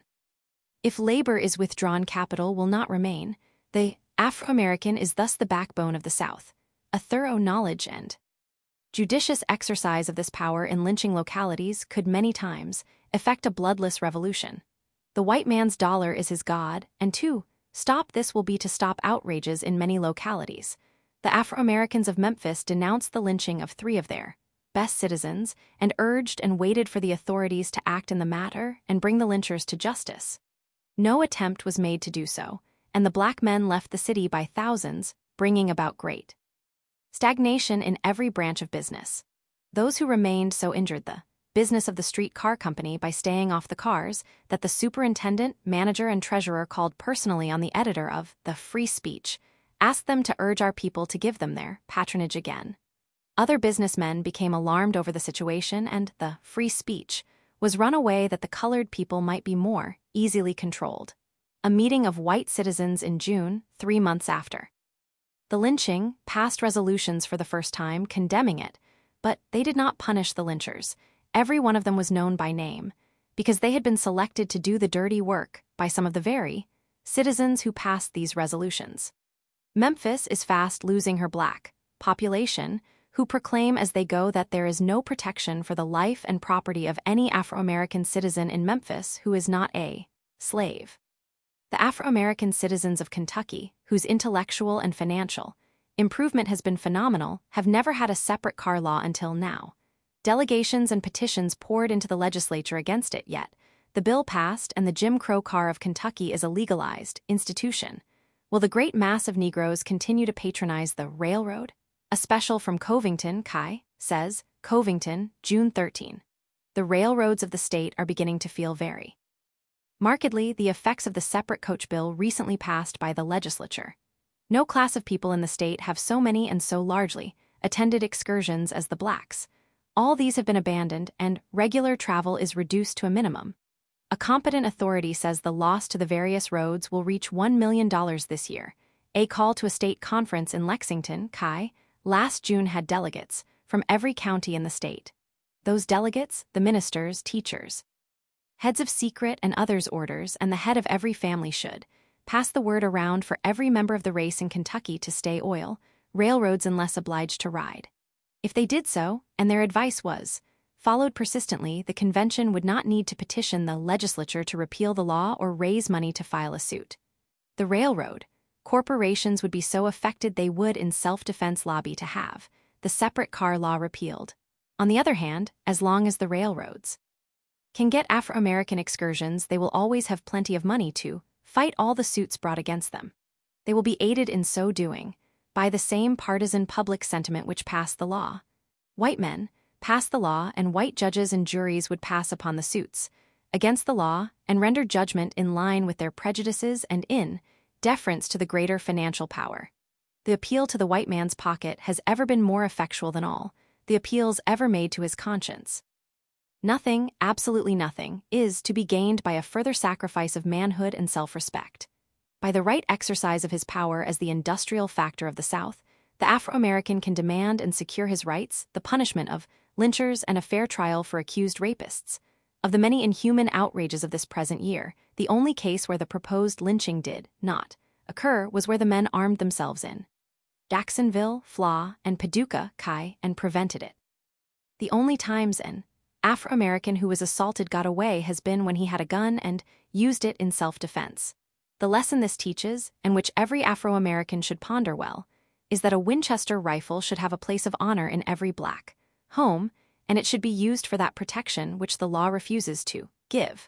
If labor is withdrawn, capital will not remain. The Afro-American is thus the backbone of the South. A thorough knowledge and judicious exercise of this power in lynching localities could many times effect a bloodless revolution. The white man's dollar is his god, and to stop this will be to stop outrages in many localities. The Afro-Americans of Memphis denounced the lynching of three of their best citizens and urged and waited for the authorities to act in the matter and bring the lynchers to justice. No attempt was made to do so, and the black men left the city by thousands, bringing about great stagnation in every branch of business. Those who remained so injured the business of the street car company by staying off the cars that the superintendent, manager, and treasurer called personally on the editor of the Free Speech, asked them to urge our people to give them their patronage again. Other businessmen became alarmed over the situation, and the Free Speech was run away that the colored people might be more easily controlled. A meeting of white citizens in June, three months after the lynching, passed resolutions for the first time condemning it, but they did not punish the lynchers. Every one of them was known by name, because they had been selected to do the dirty work by some of the very citizens who passed these resolutions. Memphis is fast losing her black population, who proclaim as they go that there is no protection for the life and property of any Afro-American citizen in Memphis who is not a slave. The Afro-American citizens of Kentucky, whose intellectual and financial improvement has been phenomenal, have never had a separate car law until now. Delegations and petitions poured into the legislature against it, yet the bill passed and the Jim Crow car of Kentucky is a legalized institution. Will the great mass of Negroes continue to patronize the railroad? A special from Covington, Kai, says, Covington, June thirteenth. The railroads of the state are beginning to feel very markedly the effects of the separate coach bill recently passed by the legislature. No class of people in the state have so many and so largely attended excursions as the blacks. All these have been abandoned, and regular travel is reduced to a minimum. A competent authority says the loss to the various roads will reach one million dollars this year. A call to a state conference in Lexington, Kai, last June had delegates from every county in the state. Those delegates, the ministers, teachers, heads of secret and others' orders, and the head of every family should pass the word around for every member of the race in Kentucky to stay oil, railroads unless obliged to ride. If they did so, and their advice was followed persistently, the convention would not need to petition the legislature to repeal the law or raise money to file a suit. The railroad corporations would be so affected they would in self-defense lobby to have the separate car law repealed. On the other hand, as long as the railroads can get Afro-American excursions, they will always have plenty of money to fight all the suits brought against them. They will be aided in so doing by the same partisan public sentiment which passed the law. White men passed the law, and white judges and juries would pass upon the suits against the law and render judgment in line with their prejudices and in deference to the greater financial power. The appeal to the white man's pocket has ever been more effectual than all the appeals ever made to his conscience. Nothing, absolutely nothing, is to be gained by a further sacrifice of manhood and self-respect. By the right exercise of his power as the industrial factor of the South, the Afro-American can demand and secure his rights, the punishment of lynchers, and a fair trial for accused rapists. Of the many inhuman outrages of this present year, the only case where the proposed lynching did not occur was where the men armed themselves in Jacksonville, Flaw, and Paducah, Kai, and prevented it. The only times an Afro-American who was assaulted got away has been when he had a gun and used it in self-defense. The lesson this teaches, and which every Afro-American should ponder well, is that a Winchester rifle should have a place of honor in every black home, and it should be used for that protection which the law refuses to give.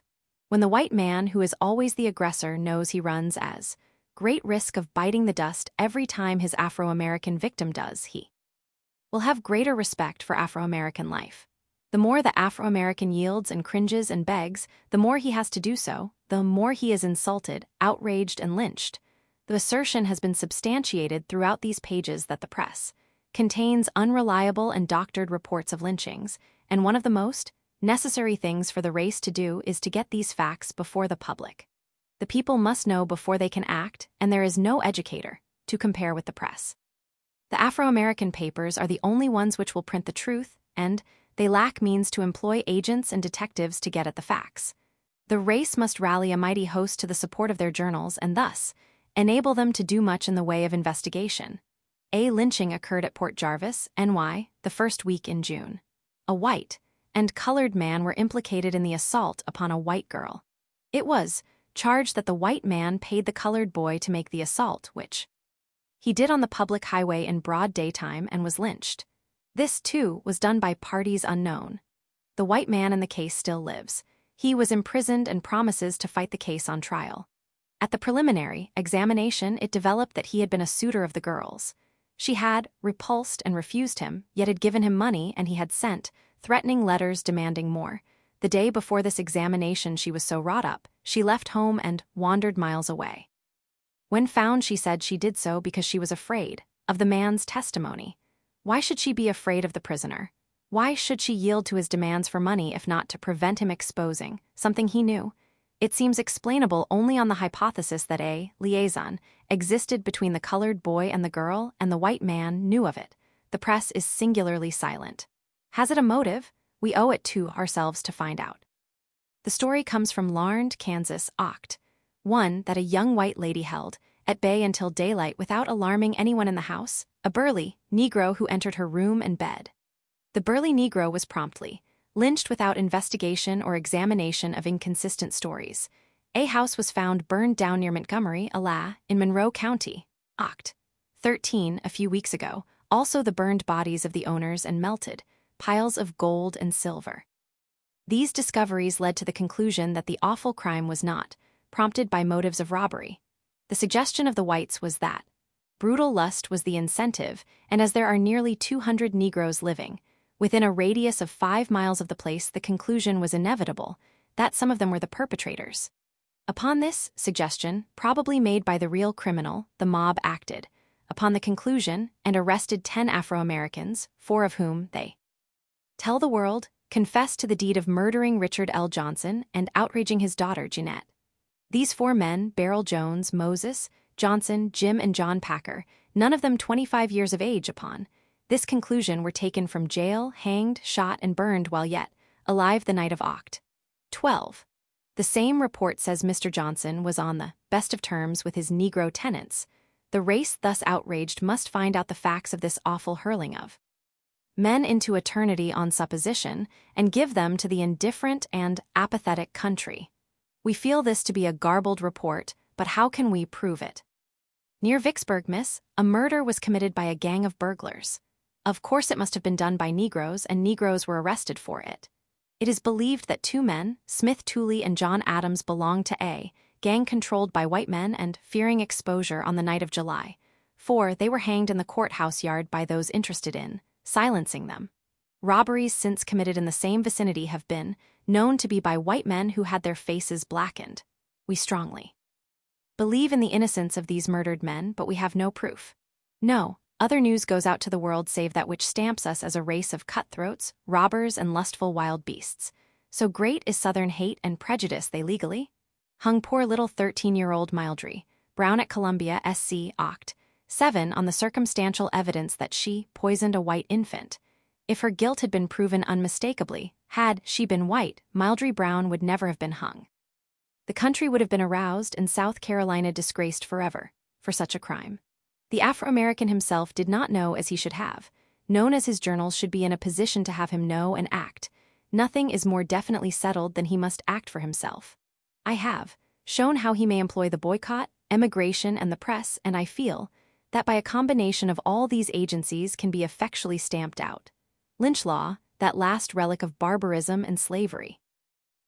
When the white man, who is always the aggressor, knows he runs as great risk of biting the dust every time his Afro-American victim does, he will have greater respect for Afro-American life. The more the Afro-American yields and cringes and begs, the more he has to do so, the more he is insulted, outraged, and lynched. The assertion has been substantiated throughout these pages that the press contains unreliable and doctored reports of lynchings, and one of the most necessary things for the race to do is to get these facts before the public. The people must know before they can act, and there is no educator to compare with the press. The Afro-American papers are the only ones which will print the truth, and they lack means to employ agents and detectives to get at the facts. The race must rally a mighty host to the support of their journals and thus enable them to do much in the way of investigation. A lynching occurred at Port Jarvis, N Y, the first week in June. A white and colored man were implicated in the assault upon a white girl. It was charged that the white man paid the colored boy to make the assault, which he did on the public highway in broad daytime and was lynched. This, too, was done by parties unknown. The white man in the case still lives. He was imprisoned and promises to fight the case on trial. At the preliminary examination, it developed that he had been a suitor of the girl's. She had repulsed and refused him, yet had given him money, and he had sent threatening letters demanding more. The day before this examination, she was so wrought up, she left home and wandered miles away. When found, she said she did so because she was afraid of the man's testimony. Why should she be afraid of the prisoner? Why should she yield to his demands for money if not to prevent him exposing something he knew? It seems explainable only on the hypothesis that a liaison existed between the colored boy and the girl, and the white man knew of it. The press is singularly silent. Has it a motive? We owe it to ourselves to find out. The story comes from Larned, Kansas, Oct. one that a young white lady held at bay until daylight without alarming anyone in the house, a burly Negro who entered her room and bed. The burly Negro was promptly lynched without investigation or examination of inconsistent stories. A house was found burned down near Montgomery, Ala, in Monroe County, Oct. thirteen, a few weeks ago, also the burned bodies of the owners and melted piles of gold and silver. These discoveries led to the conclusion that the awful crime was not prompted by motives of robbery. The suggestion of the whites was that brutal lust was the incentive, and as there are nearly two hundred Negroes living within a radius of five miles of the place, the conclusion was inevitable that some of them were the perpetrators. Upon this suggestion, probably made by the real criminal, the mob acted upon the conclusion and arrested ten Afro-Americans, four of whom, they tell the world, confessed to the deed of murdering Richard L. Johnson and outraging his daughter, Jeanette. These four men, Beryl Jones, Moses, Johnson, Jim, and John Packer, none of them twenty-five years of age, upon this conclusion were taken from jail, hanged, shot, and burned while yet alive the night of Oct. twelve. The same report says Mister Johnson was on the best of terms with his Negro tenants. The race thus outraged must find out the facts of this awful hurling of men into eternity on supposition and give them to the indifferent and apathetic country. We feel this to be a garbled report, but how can we prove it? Near Vicksburg, Miss, a murder was committed by a gang of burglars. Of course it must have been done by Negroes, and Negroes were arrested for it. It is believed that two men, Smith Tooley and John Adams, belonged to a gang controlled by white men and fearing exposure on the night of July fourth, they were hanged in the courthouse yard by those interested in silencing them. Robberies since committed in the same vicinity have been known to be by white men who had their faces blackened. We strongly believe in the innocence of these murdered men, but we have no proof. No other news goes out to the world save that which stamps us as a race of cutthroats, robbers, and lustful wild beasts. So great is Southern hate and prejudice they legally hung poor little thirteen-year-old Mildred Brown at Columbia, S C, Oct. seven on the circumstantial evidence that she poisoned a white infant. If her guilt had been proven unmistakably, had she been white, Mildred Brown would never have been hung. The country would have been aroused and South Carolina disgraced forever for such a crime. The Afro-American himself did not know as he should have, known as his journals should be in a position to have him know and act. Nothing is more definitely settled than he must act for himself. I have shown how he may employ the boycott, emigration, and the press, and I feel that by a combination of all these agencies can be effectually stamped out lynch law, that last relic of barbarism and slavery.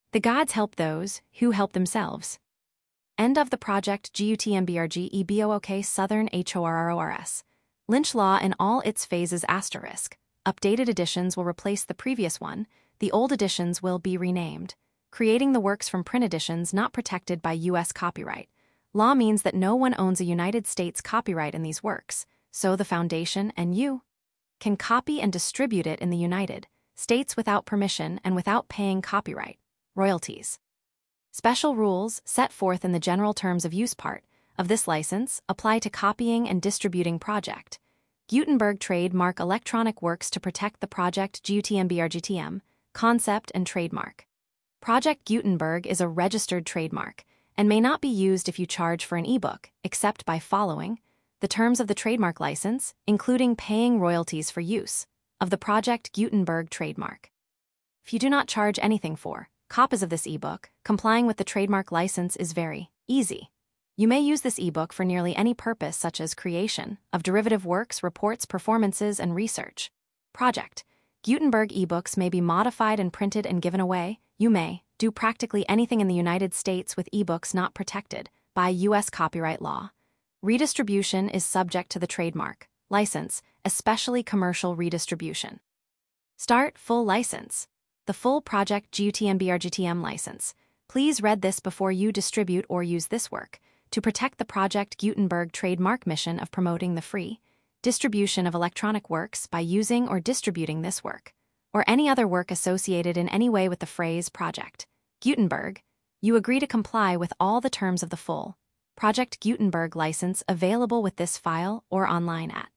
The gods help those who help themselves. End of the project. Gutenberg ebook Southern HORRORS. Lynch Law in all its phases asterisk. Updated editions will replace the previous one. The old editions will be renamed. Creating the works from print editions not protected by U S copyright. Law means that no one owns a United States copyright in these works, so the Foundation and you can copy and distribute it in the United States without permission and without paying copyright royalties. Special rules set forth in the general terms of use part of this license apply to copying and distributing Project Gutenberg trademark electronic works to protect the Project Gutenberg concept and trademark. Project Gutenberg is a registered trademark and may not be used if you charge for an ebook, except by following the terms of the trademark license, including paying royalties for use of the Project Gutenberg trademark. If you do not charge anything for copies of this ebook, complying with the trademark license is very easy. You may use this ebook for nearly any purpose, such as creation of derivative works, reports, performances, and research. Project Gutenberg ebooks may be modified and printed and given away. You may do practically anything in the United States with ebooks not protected by U S copyright law. Redistribution is subject to the trademark license, especially commercial redistribution. Start full license. The full Project Gutenberg license. Please read this before you distribute or use this work to protect the Project Gutenberg trademark mission of promoting the free distribution of electronic works by using or distributing this work, or any other work associated in any way with the phrase Project Gutenberg. You agree to comply with all the terms of the full Project Gutenberg license available with this file or online at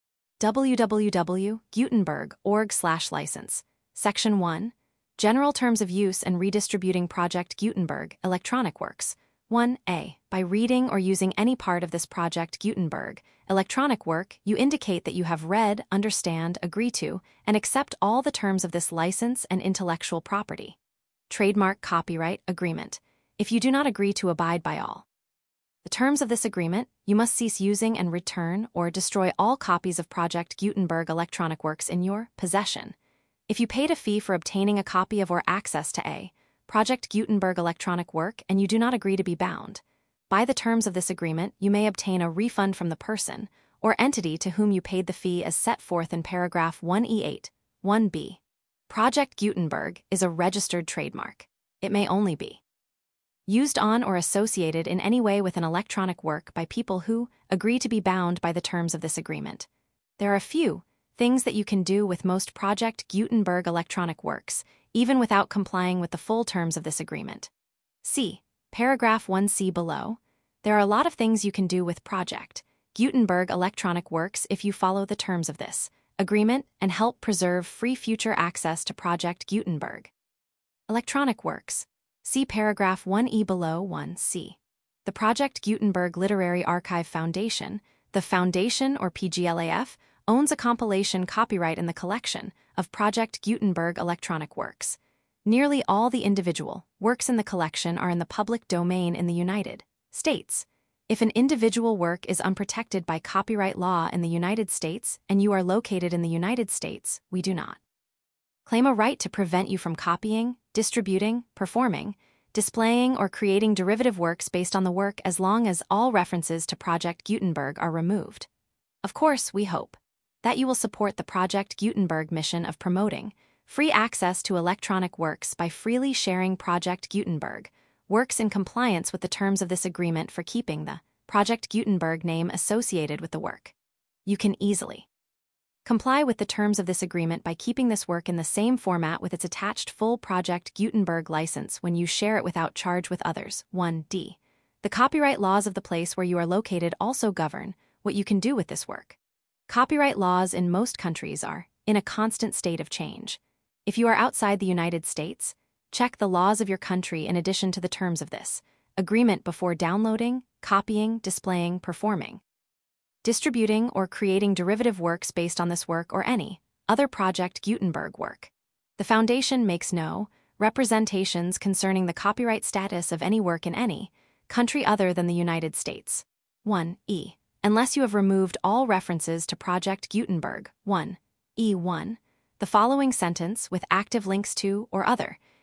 w w w dot gutenberg dot org slash license. Section one. General Terms of Use and Redistributing Project Gutenberg Electronic Works. one A. By reading or using any part of this Project Gutenberg electronic work, you indicate that you have read, understand, agree to, and accept all the terms of this license and intellectual property. Trademark Copyright Agreement. If you do not agree to abide by all the terms of this agreement, you must cease using and return or destroy all copies of Project Gutenberg electronic works in your possession. If you paid a fee for obtaining a copy of or access to a Project Gutenberg electronic work and you do not agree to be bound by the terms of this agreement, you may obtain a refund from the person or entity to whom you paid the fee as set forth in paragraph one E eight, one B. Project Gutenberg is a registered trademark. It may only be used on or associated in any way with an electronic work by people who agree to be bound by the terms of this agreement. There are a few things that you can do with most Project Gutenberg electronic works, even without complying with the full terms of this agreement. See paragraph one C below. There are a lot of things you can do with Project Gutenberg electronic works if you follow the terms of this agreement and help preserve free future access to Project Gutenberg electronic works. See paragraph one E below one C. The Project Gutenberg Literary Archive Foundation, the Foundation or P G L A F, owns a compilation copyright in the collection of Project Gutenberg electronic works. Nearly all the individual works in the collection are in the public domain in the United States. If an individual work is unprotected by copyright law in the United States and you are located in the United States, we do not claim a right to prevent you from copying, distributing, performing, displaying, or creating derivative works based on the work as long as all references to Project Gutenberg are removed. Of course, we hope that you will support the Project Gutenberg mission of promoting free access to electronic works by freely sharing Project Gutenberg works in compliance with the terms of this agreement for keeping the Project Gutenberg name associated with the work. You can easily comply with the terms of this agreement by keeping this work in the same format with its attached full Project Gutenberg license when you share it without charge with others. one D. The copyright laws of the place where you are located also govern what you can do with this work. Copyright laws in most countries are in a constant state of change. If you are outside the United States, check the laws of your country in addition to the terms of this agreement before downloading, copying, displaying, performing, distributing, or creating derivative works based on this work or any other Project Gutenberg work. The Foundation makes no representations concerning the copyright status of any work in any country other than the United States. one E. Unless you have removed all references to Project Gutenberg. one E one. The following sentence with active links to or other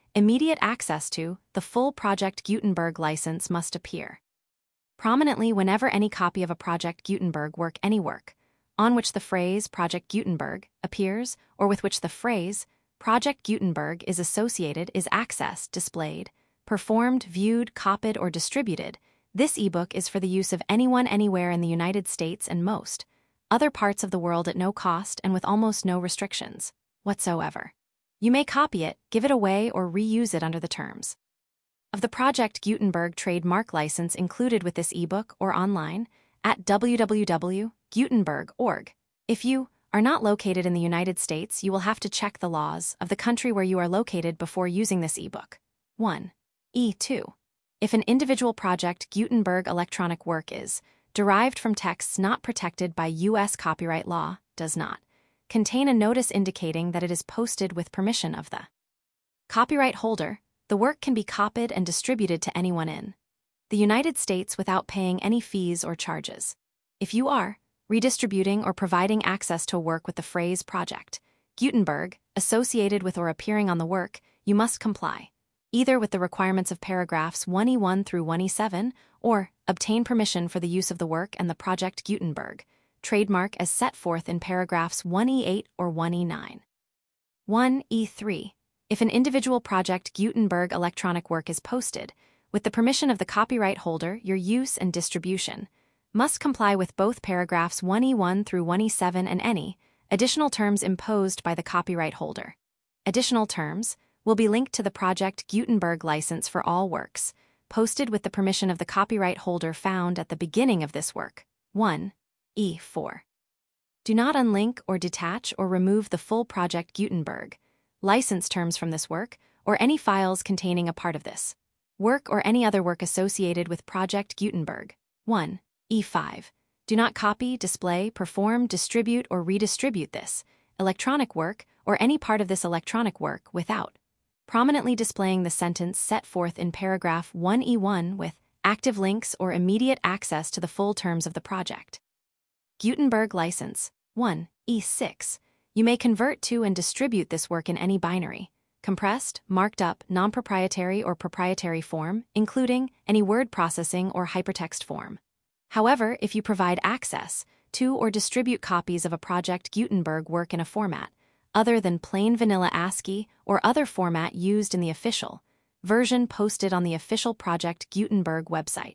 immediate access to, the full Project Gutenberg license must appear prominently whenever any copy of a Project Gutenberg work any work on which the phrase Project Gutenberg appears or with which the phrase Project Gutenberg is associated is accessed, displayed, performed, viewed, copied, or distributed. This ebook is for the use of anyone anywhere in the United States and most other parts of the world at no cost and with almost no restrictions whatsoever. You may copy it, give it away, or reuse it under the terms of the Project Gutenberg trademark license included with this ebook or online at w w w dot gutenberg dot org. If you are not located in the United States, you will have to check the laws of the country where you are located before using this ebook. one. E two. If an individual Project Gutenberg electronic work is derived from texts not protected by U S copyright law, does not contain a notice indicating that it is posted with permission of the copyright holder, the work can be copied and distributed to anyone in the United States without paying any fees or charges. If you are redistributing or providing access to a work with the phrase Project Gutenberg associated with or appearing on the work, you must comply either with the requirements of paragraphs one E one through one E seven or obtain permission for the use of the work and the Project Gutenberg trademark as set forth in paragraphs one E eight or one E nine. one E three. If an individual Project Gutenberg electronic work is posted, with the permission of the copyright holder, your use and distribution must comply with both paragraphs one E one through one E seven and any additional terms imposed by the copyright holder. Additional terms will be linked to the Project Gutenberg license for all works, posted with the permission of the copyright holder found at the beginning of this work. one E four. Do not unlink or detach or remove the full Project Gutenberg license terms from this work, or any files containing a part of this work or any other work associated with Project Gutenberg. one E five. Do not copy, display, perform, distribute, or redistribute this electronic work or any part of this electronic work without prominently displaying the sentence set forth in paragraph one E one with active links or immediate access to the full terms of the Project Gutenberg license. one E six. You may convert to and distribute this work in any binary, compressed, marked up, non-proprietary or proprietary form, including any word processing or hypertext form. However, if you provide access to or distribute copies of a Project Gutenberg work in a format other than plain vanilla ASCII or other format used in the official version posted on the official Project Gutenberg website,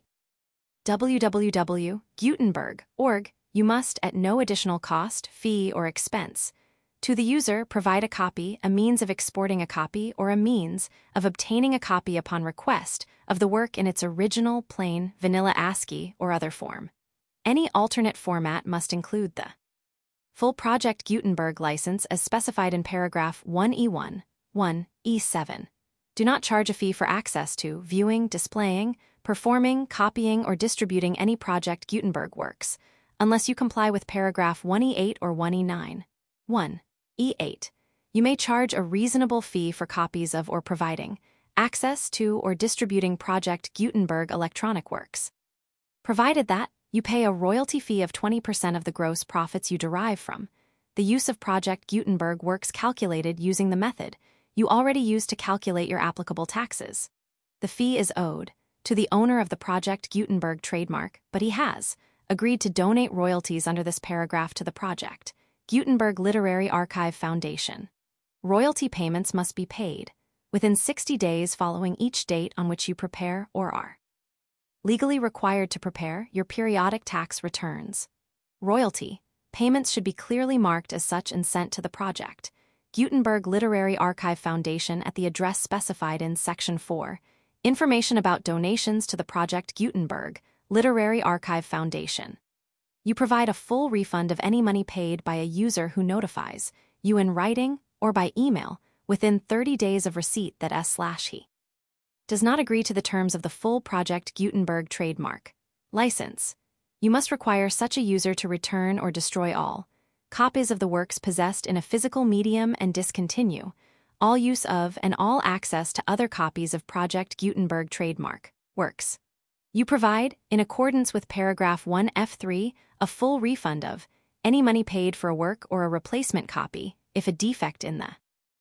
w w w dot gutenberg dot org, you must, at no additional cost, fee, or expense to the user, provide a copy, a means of exporting a copy, or a means of obtaining a copy upon request of the work in its original, plain, vanilla ASCII or other form. Any alternate format must include the full Project Gutenberg license as specified in paragraph one E one, one E seven. Do not charge a fee for access to, viewing, displaying, performing, copying, or distributing any Project Gutenberg works, unless you comply with paragraph one E eight or one E nine. one E eight. You may charge a reasonable fee for copies of or providing access to or distributing Project Gutenberg electronic works, provided that you pay a royalty fee of twenty percent of the gross profits you derive from the use of Project Gutenberg works calculated using the method you already use to calculate your applicable taxes. The fee is owed to the owner of the Project Gutenberg trademark, but he has agreed to donate royalties under this paragraph to the Project Gutenberg Literary Archive Foundation. Royalty payments must be paid within sixty days following each date on which you prepare or are legally required to prepare your periodic tax returns. Royalty payments should be clearly marked as such and sent to the Project Gutenberg Literary Archive Foundation at the address specified in Section four. Information about donations to the Project Gutenberg Literary Archive Foundation. You provide a full refund of any money paid by a user who notifies you in writing or by email within thirty days of receipt that S slash he does not agree to the terms of the full Project Gutenberg trademark license. You must require such a user to return or destroy all copies of the works possessed in a physical medium and discontinue all use of and all access to other copies of Project Gutenberg trademark works. You provide, in accordance with paragraph one F three, a full refund of any money paid for a work or a replacement copy if a defect in the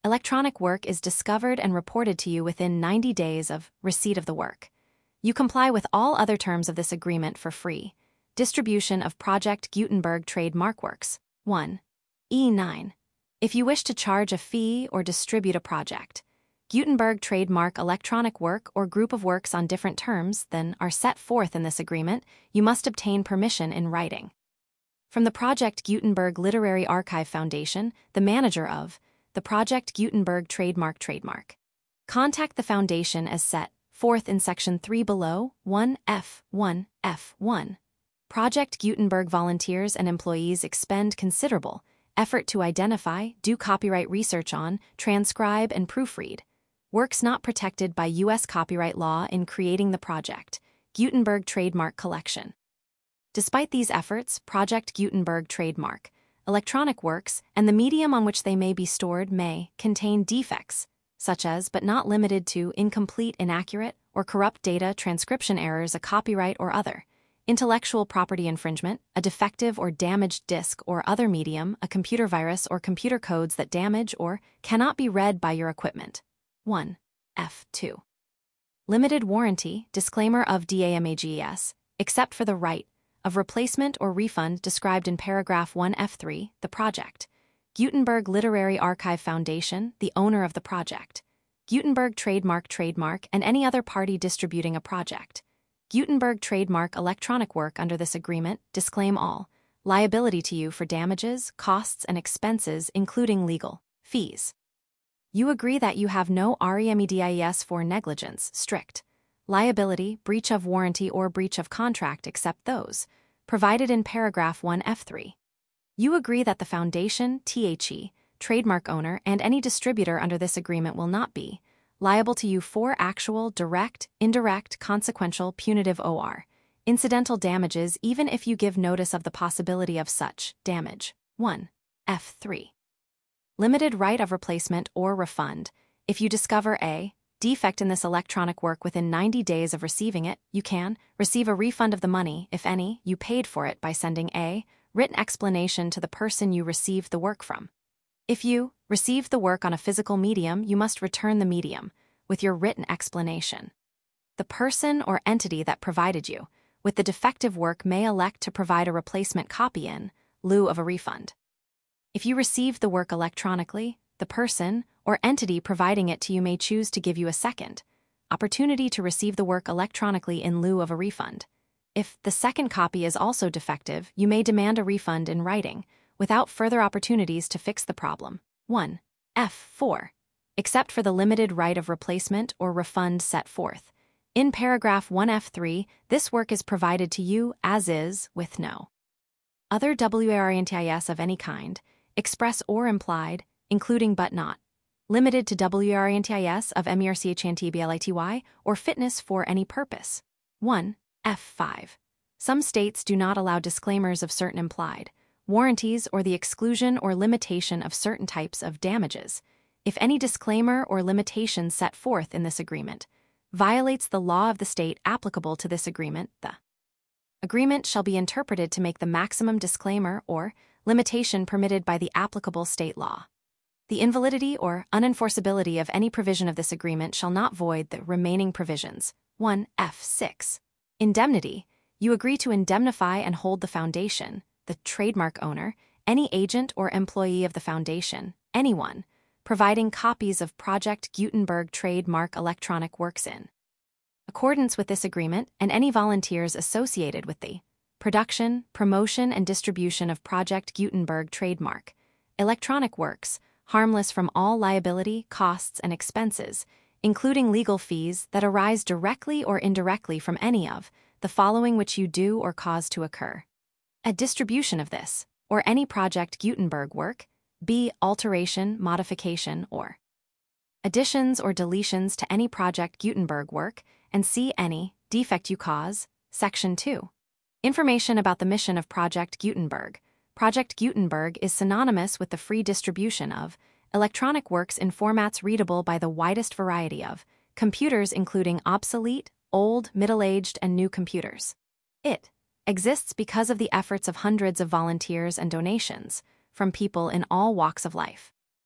Electronic work is discovered and reported to you within ninety days of receipt of the work. You comply with all other terms of this agreement for free. Distribution of Project Gutenberg Trademark Works. one. E nine. If you wish to charge a fee or distribute a project, Gutenberg trademark electronic work or group of works on different terms than are set forth in this agreement, you must obtain permission in writing. From the Project Gutenberg Literary Archive Foundation, the manager of the Project Gutenberg Trademark Trademark. Contact the foundation as set forth in Section three below, one F one F one. Project Gutenberg volunteers and employees expend considerable effort to identify, do copyright research on, transcribe, and proofread works not protected by U S copyright law in creating the Project Gutenberg Trademark Collection. Despite these efforts, Project Gutenberg Trademark electronic works and the medium on which they may be stored may contain defects, such as but not limited to incomplete, inaccurate, or corrupt data, transcription errors, a copyright or other intellectual property infringement, a defective or damaged disk or other medium, a computer virus, or computer codes that damage or cannot be read by your equipment. one F two. Limited warranty, disclaimer of DAMAGES, except for the right of replacement or refund described in paragraph one F three, the Project Gutenberg Literary Archive Foundation, the owner of the project, Gutenberg Trademark Trademark, and any other party distributing a project Gutenberg Trademark electronic work under this agreement disclaim all liability to you for damages, costs, and expenses, including legal fees. You agree that you have no remedies for negligence, strict liability, breach of warranty, or breach of contract except those provided in paragraph one F three. You agree that the foundation, the trademark owner, and any distributor under this agreement will not be liable to you for actual, direct, indirect, consequential, punitive or incidental damages even if you give notice of the possibility of such damage. one F three. Limited right of replacement or refund. If you discover a defect in this electronic work within ninety days of receiving it, you can receive a refund of the money, if any, you paid for it by sending a written explanation to the person you received the work from. If you received the work on a physical medium, you must return the medium with your written explanation. The person or entity that provided you with the defective work may elect to provide a replacement copy in lieu of a refund. If you received the work electronically, the person or entity providing it to you may choose to give you a second opportunity to receive the work electronically in lieu of a refund. If the second copy is also defective, you may demand a refund in writing without further opportunities to fix the problem. one F four. Except for the limited right of replacement or refund set forth in paragraph one F three, this work is provided to you as is, with no other warranties of any kind, express or implied, including but not limited to warranties of merchantability or fitness for any purpose. one F five. Some states do not allow disclaimers of certain implied warranties or the exclusion or limitation of certain types of damages. If any disclaimer or limitation set forth in this agreement violates the law of the state applicable to this agreement, the agreement shall be interpreted to make the maximum disclaimer or limitation permitted by the applicable state law. The invalidity or unenforceability of any provision of this agreement shall not void the remaining provisions. one F six. Indemnity. You agree to indemnify and hold the foundation, the trademark owner, any agent or employee of the foundation, anyone, providing copies of Project Gutenberg trademark electronic works in accordance with this agreement, and any volunteers associated with the production, promotion, and distribution of Project Gutenberg trademark electronic works, harmless from all liability, costs, and expenses, including legal fees that arise directly or indirectly from any of the following which you do or cause to occur: a distribution of this, or any Project Gutenberg work, b. alteration, modification, or additions or deletions to any Project Gutenberg work, and c. any defect you cause. Section two. Information about the mission of Project Gutenberg. Project Gutenberg is synonymous with the free distribution of electronic works in formats readable by the widest variety of computers, including obsolete, old, middle-aged, and new computers. It exists because of the efforts of hundreds of volunteers and donations from people in all walks of life.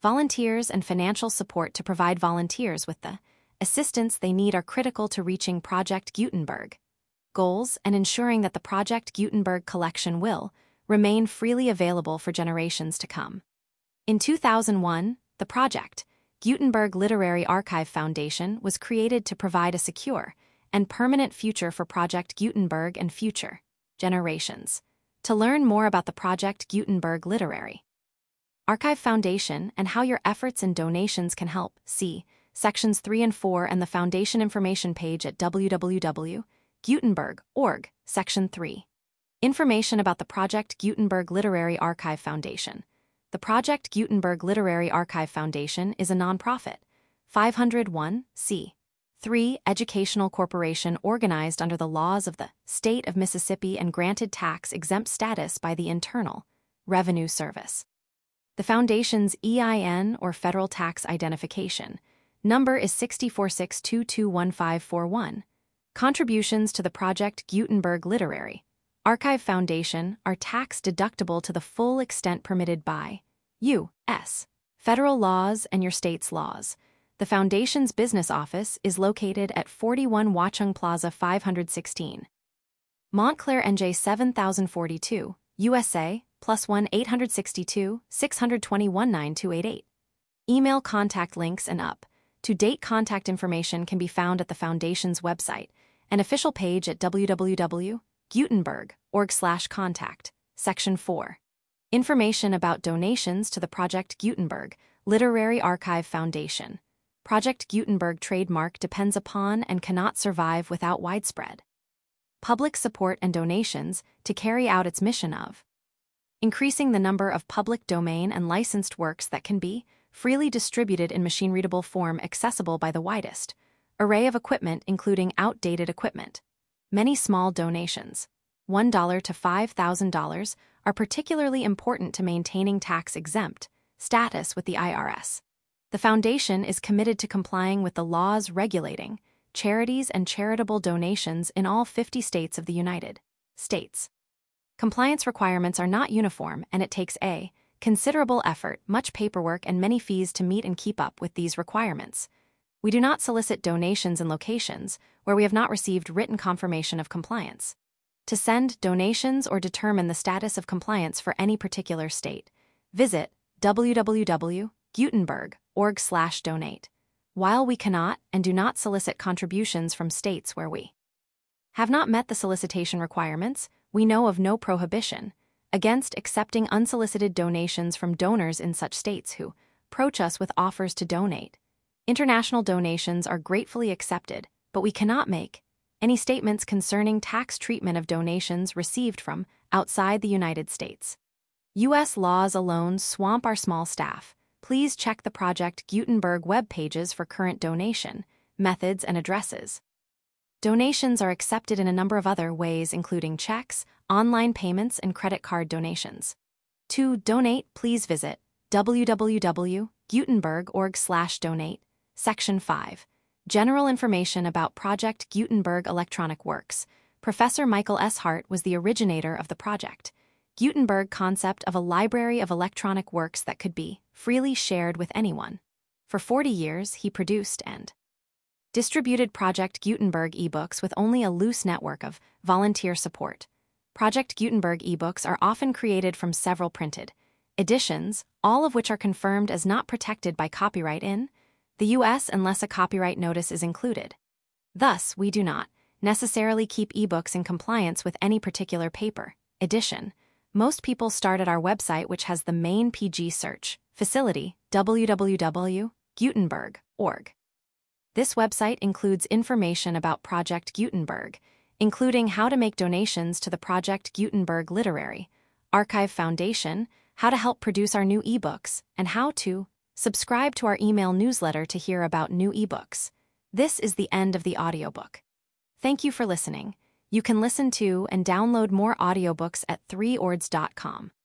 Volunteers and financial support to provide volunteers with the assistance they need are critical to reaching Project Gutenberg goals and ensuring that the Project Gutenberg collection will remain freely available for generations to come. In two thousand one, the Project Gutenberg Literary Archive Foundation was created to provide a secure and permanent future for Project Gutenberg and future generations. To learn more about the Project Gutenberg Literary Archive Foundation and how your efforts and donations can help, see Sections three and four and the Foundation information page at w w w dot gutenberg dot org, Section three. Information about the Project Gutenberg Literary Archive Foundation. The Project Gutenberg Literary Archive Foundation is a nonprofit, five oh one c three educational corporation organized under the laws of the State of Mississippi and granted tax-exempt status by the Internal Revenue Service. The Foundation's E I N, or Federal Tax Identification, number is six four six two two one five four one. Contributions to the Project Gutenberg Literary Archive Foundation are tax-deductible to the full extent permitted by U S federal laws and your state's laws. The Foundation's business office is located at forty-one Watchung Plaza five sixteen. Montclair, N J seven thousand forty-two, U S A, plus one eight six two, six two one, nine two eight eight. Email contact links and up-to-date contact information can be found at the Foundation's website, an official page at w w w dot gutenberg dot org slash contact, Section four. Information about donations to the Project Gutenberg Literary Archive Foundation. Project Gutenberg trademark depends upon and cannot survive without widespread public support and donations to carry out its mission of increasing the number of public domain and licensed works that can be freely distributed in machine-readable form accessible by the widest array of equipment, including outdated equipment. Many small donations, one dollar to five thousand dollars, are particularly important to maintaining tax-exempt status with the I R S. The Foundation is committed to complying with the laws regulating charities and charitable donations in all fifty states of the United States. Compliance requirements are not uniform, and it takes a considerable effort, much paperwork, and many fees to meet and keep up with these requirements. We do not solicit donations in locations where we have not received written confirmation of compliance. To send donations or determine the status of compliance for any particular state, visit w w w dot gutenberg dot org slash donate. While we cannot and do not solicit contributions from states where we have not met the solicitation requirements, we know of no prohibition against accepting unsolicited donations from donors in such states who approach us with offers to donate. International donations are gratefully accepted, but we cannot make any statements concerning tax treatment of donations received from outside the United States. U S laws alone swamp our small staff. Please check the Project Gutenberg web pages for current donation methods and addresses. Donations are accepted in a number of other ways, including checks, online payments, and credit card donations. To donate, please visit w w w dot gutenberg dot org slash donate, Section five. General information about Project Gutenberg electronic works. Professor Michael S. Hart was the originator of the Project Gutenberg concept of a library of electronic works that could be freely shared with anyone. For forty years, he produced and distributed Project Gutenberg ebooks with only a loose network of volunteer support. Project Gutenberg ebooks are often created from several printed editions, all of which are confirmed as not protected by copyright in the U S unless a copyright notice is included. Thus, we do not necessarily keep ebooks in compliance with any particular paper edition. Most people start at our website, which has the main P G search facility, w w w dot gutenberg dot org. This website includes information about Project Gutenberg, including how to make donations to the Project Gutenberg Literary Archive Foundation, how to help produce our new ebooks, and how to subscribe to our email newsletter to hear about new ebooks. This is the end of the audiobook. Thank you for listening. You can listen to and download more audiobooks at three ords dot com.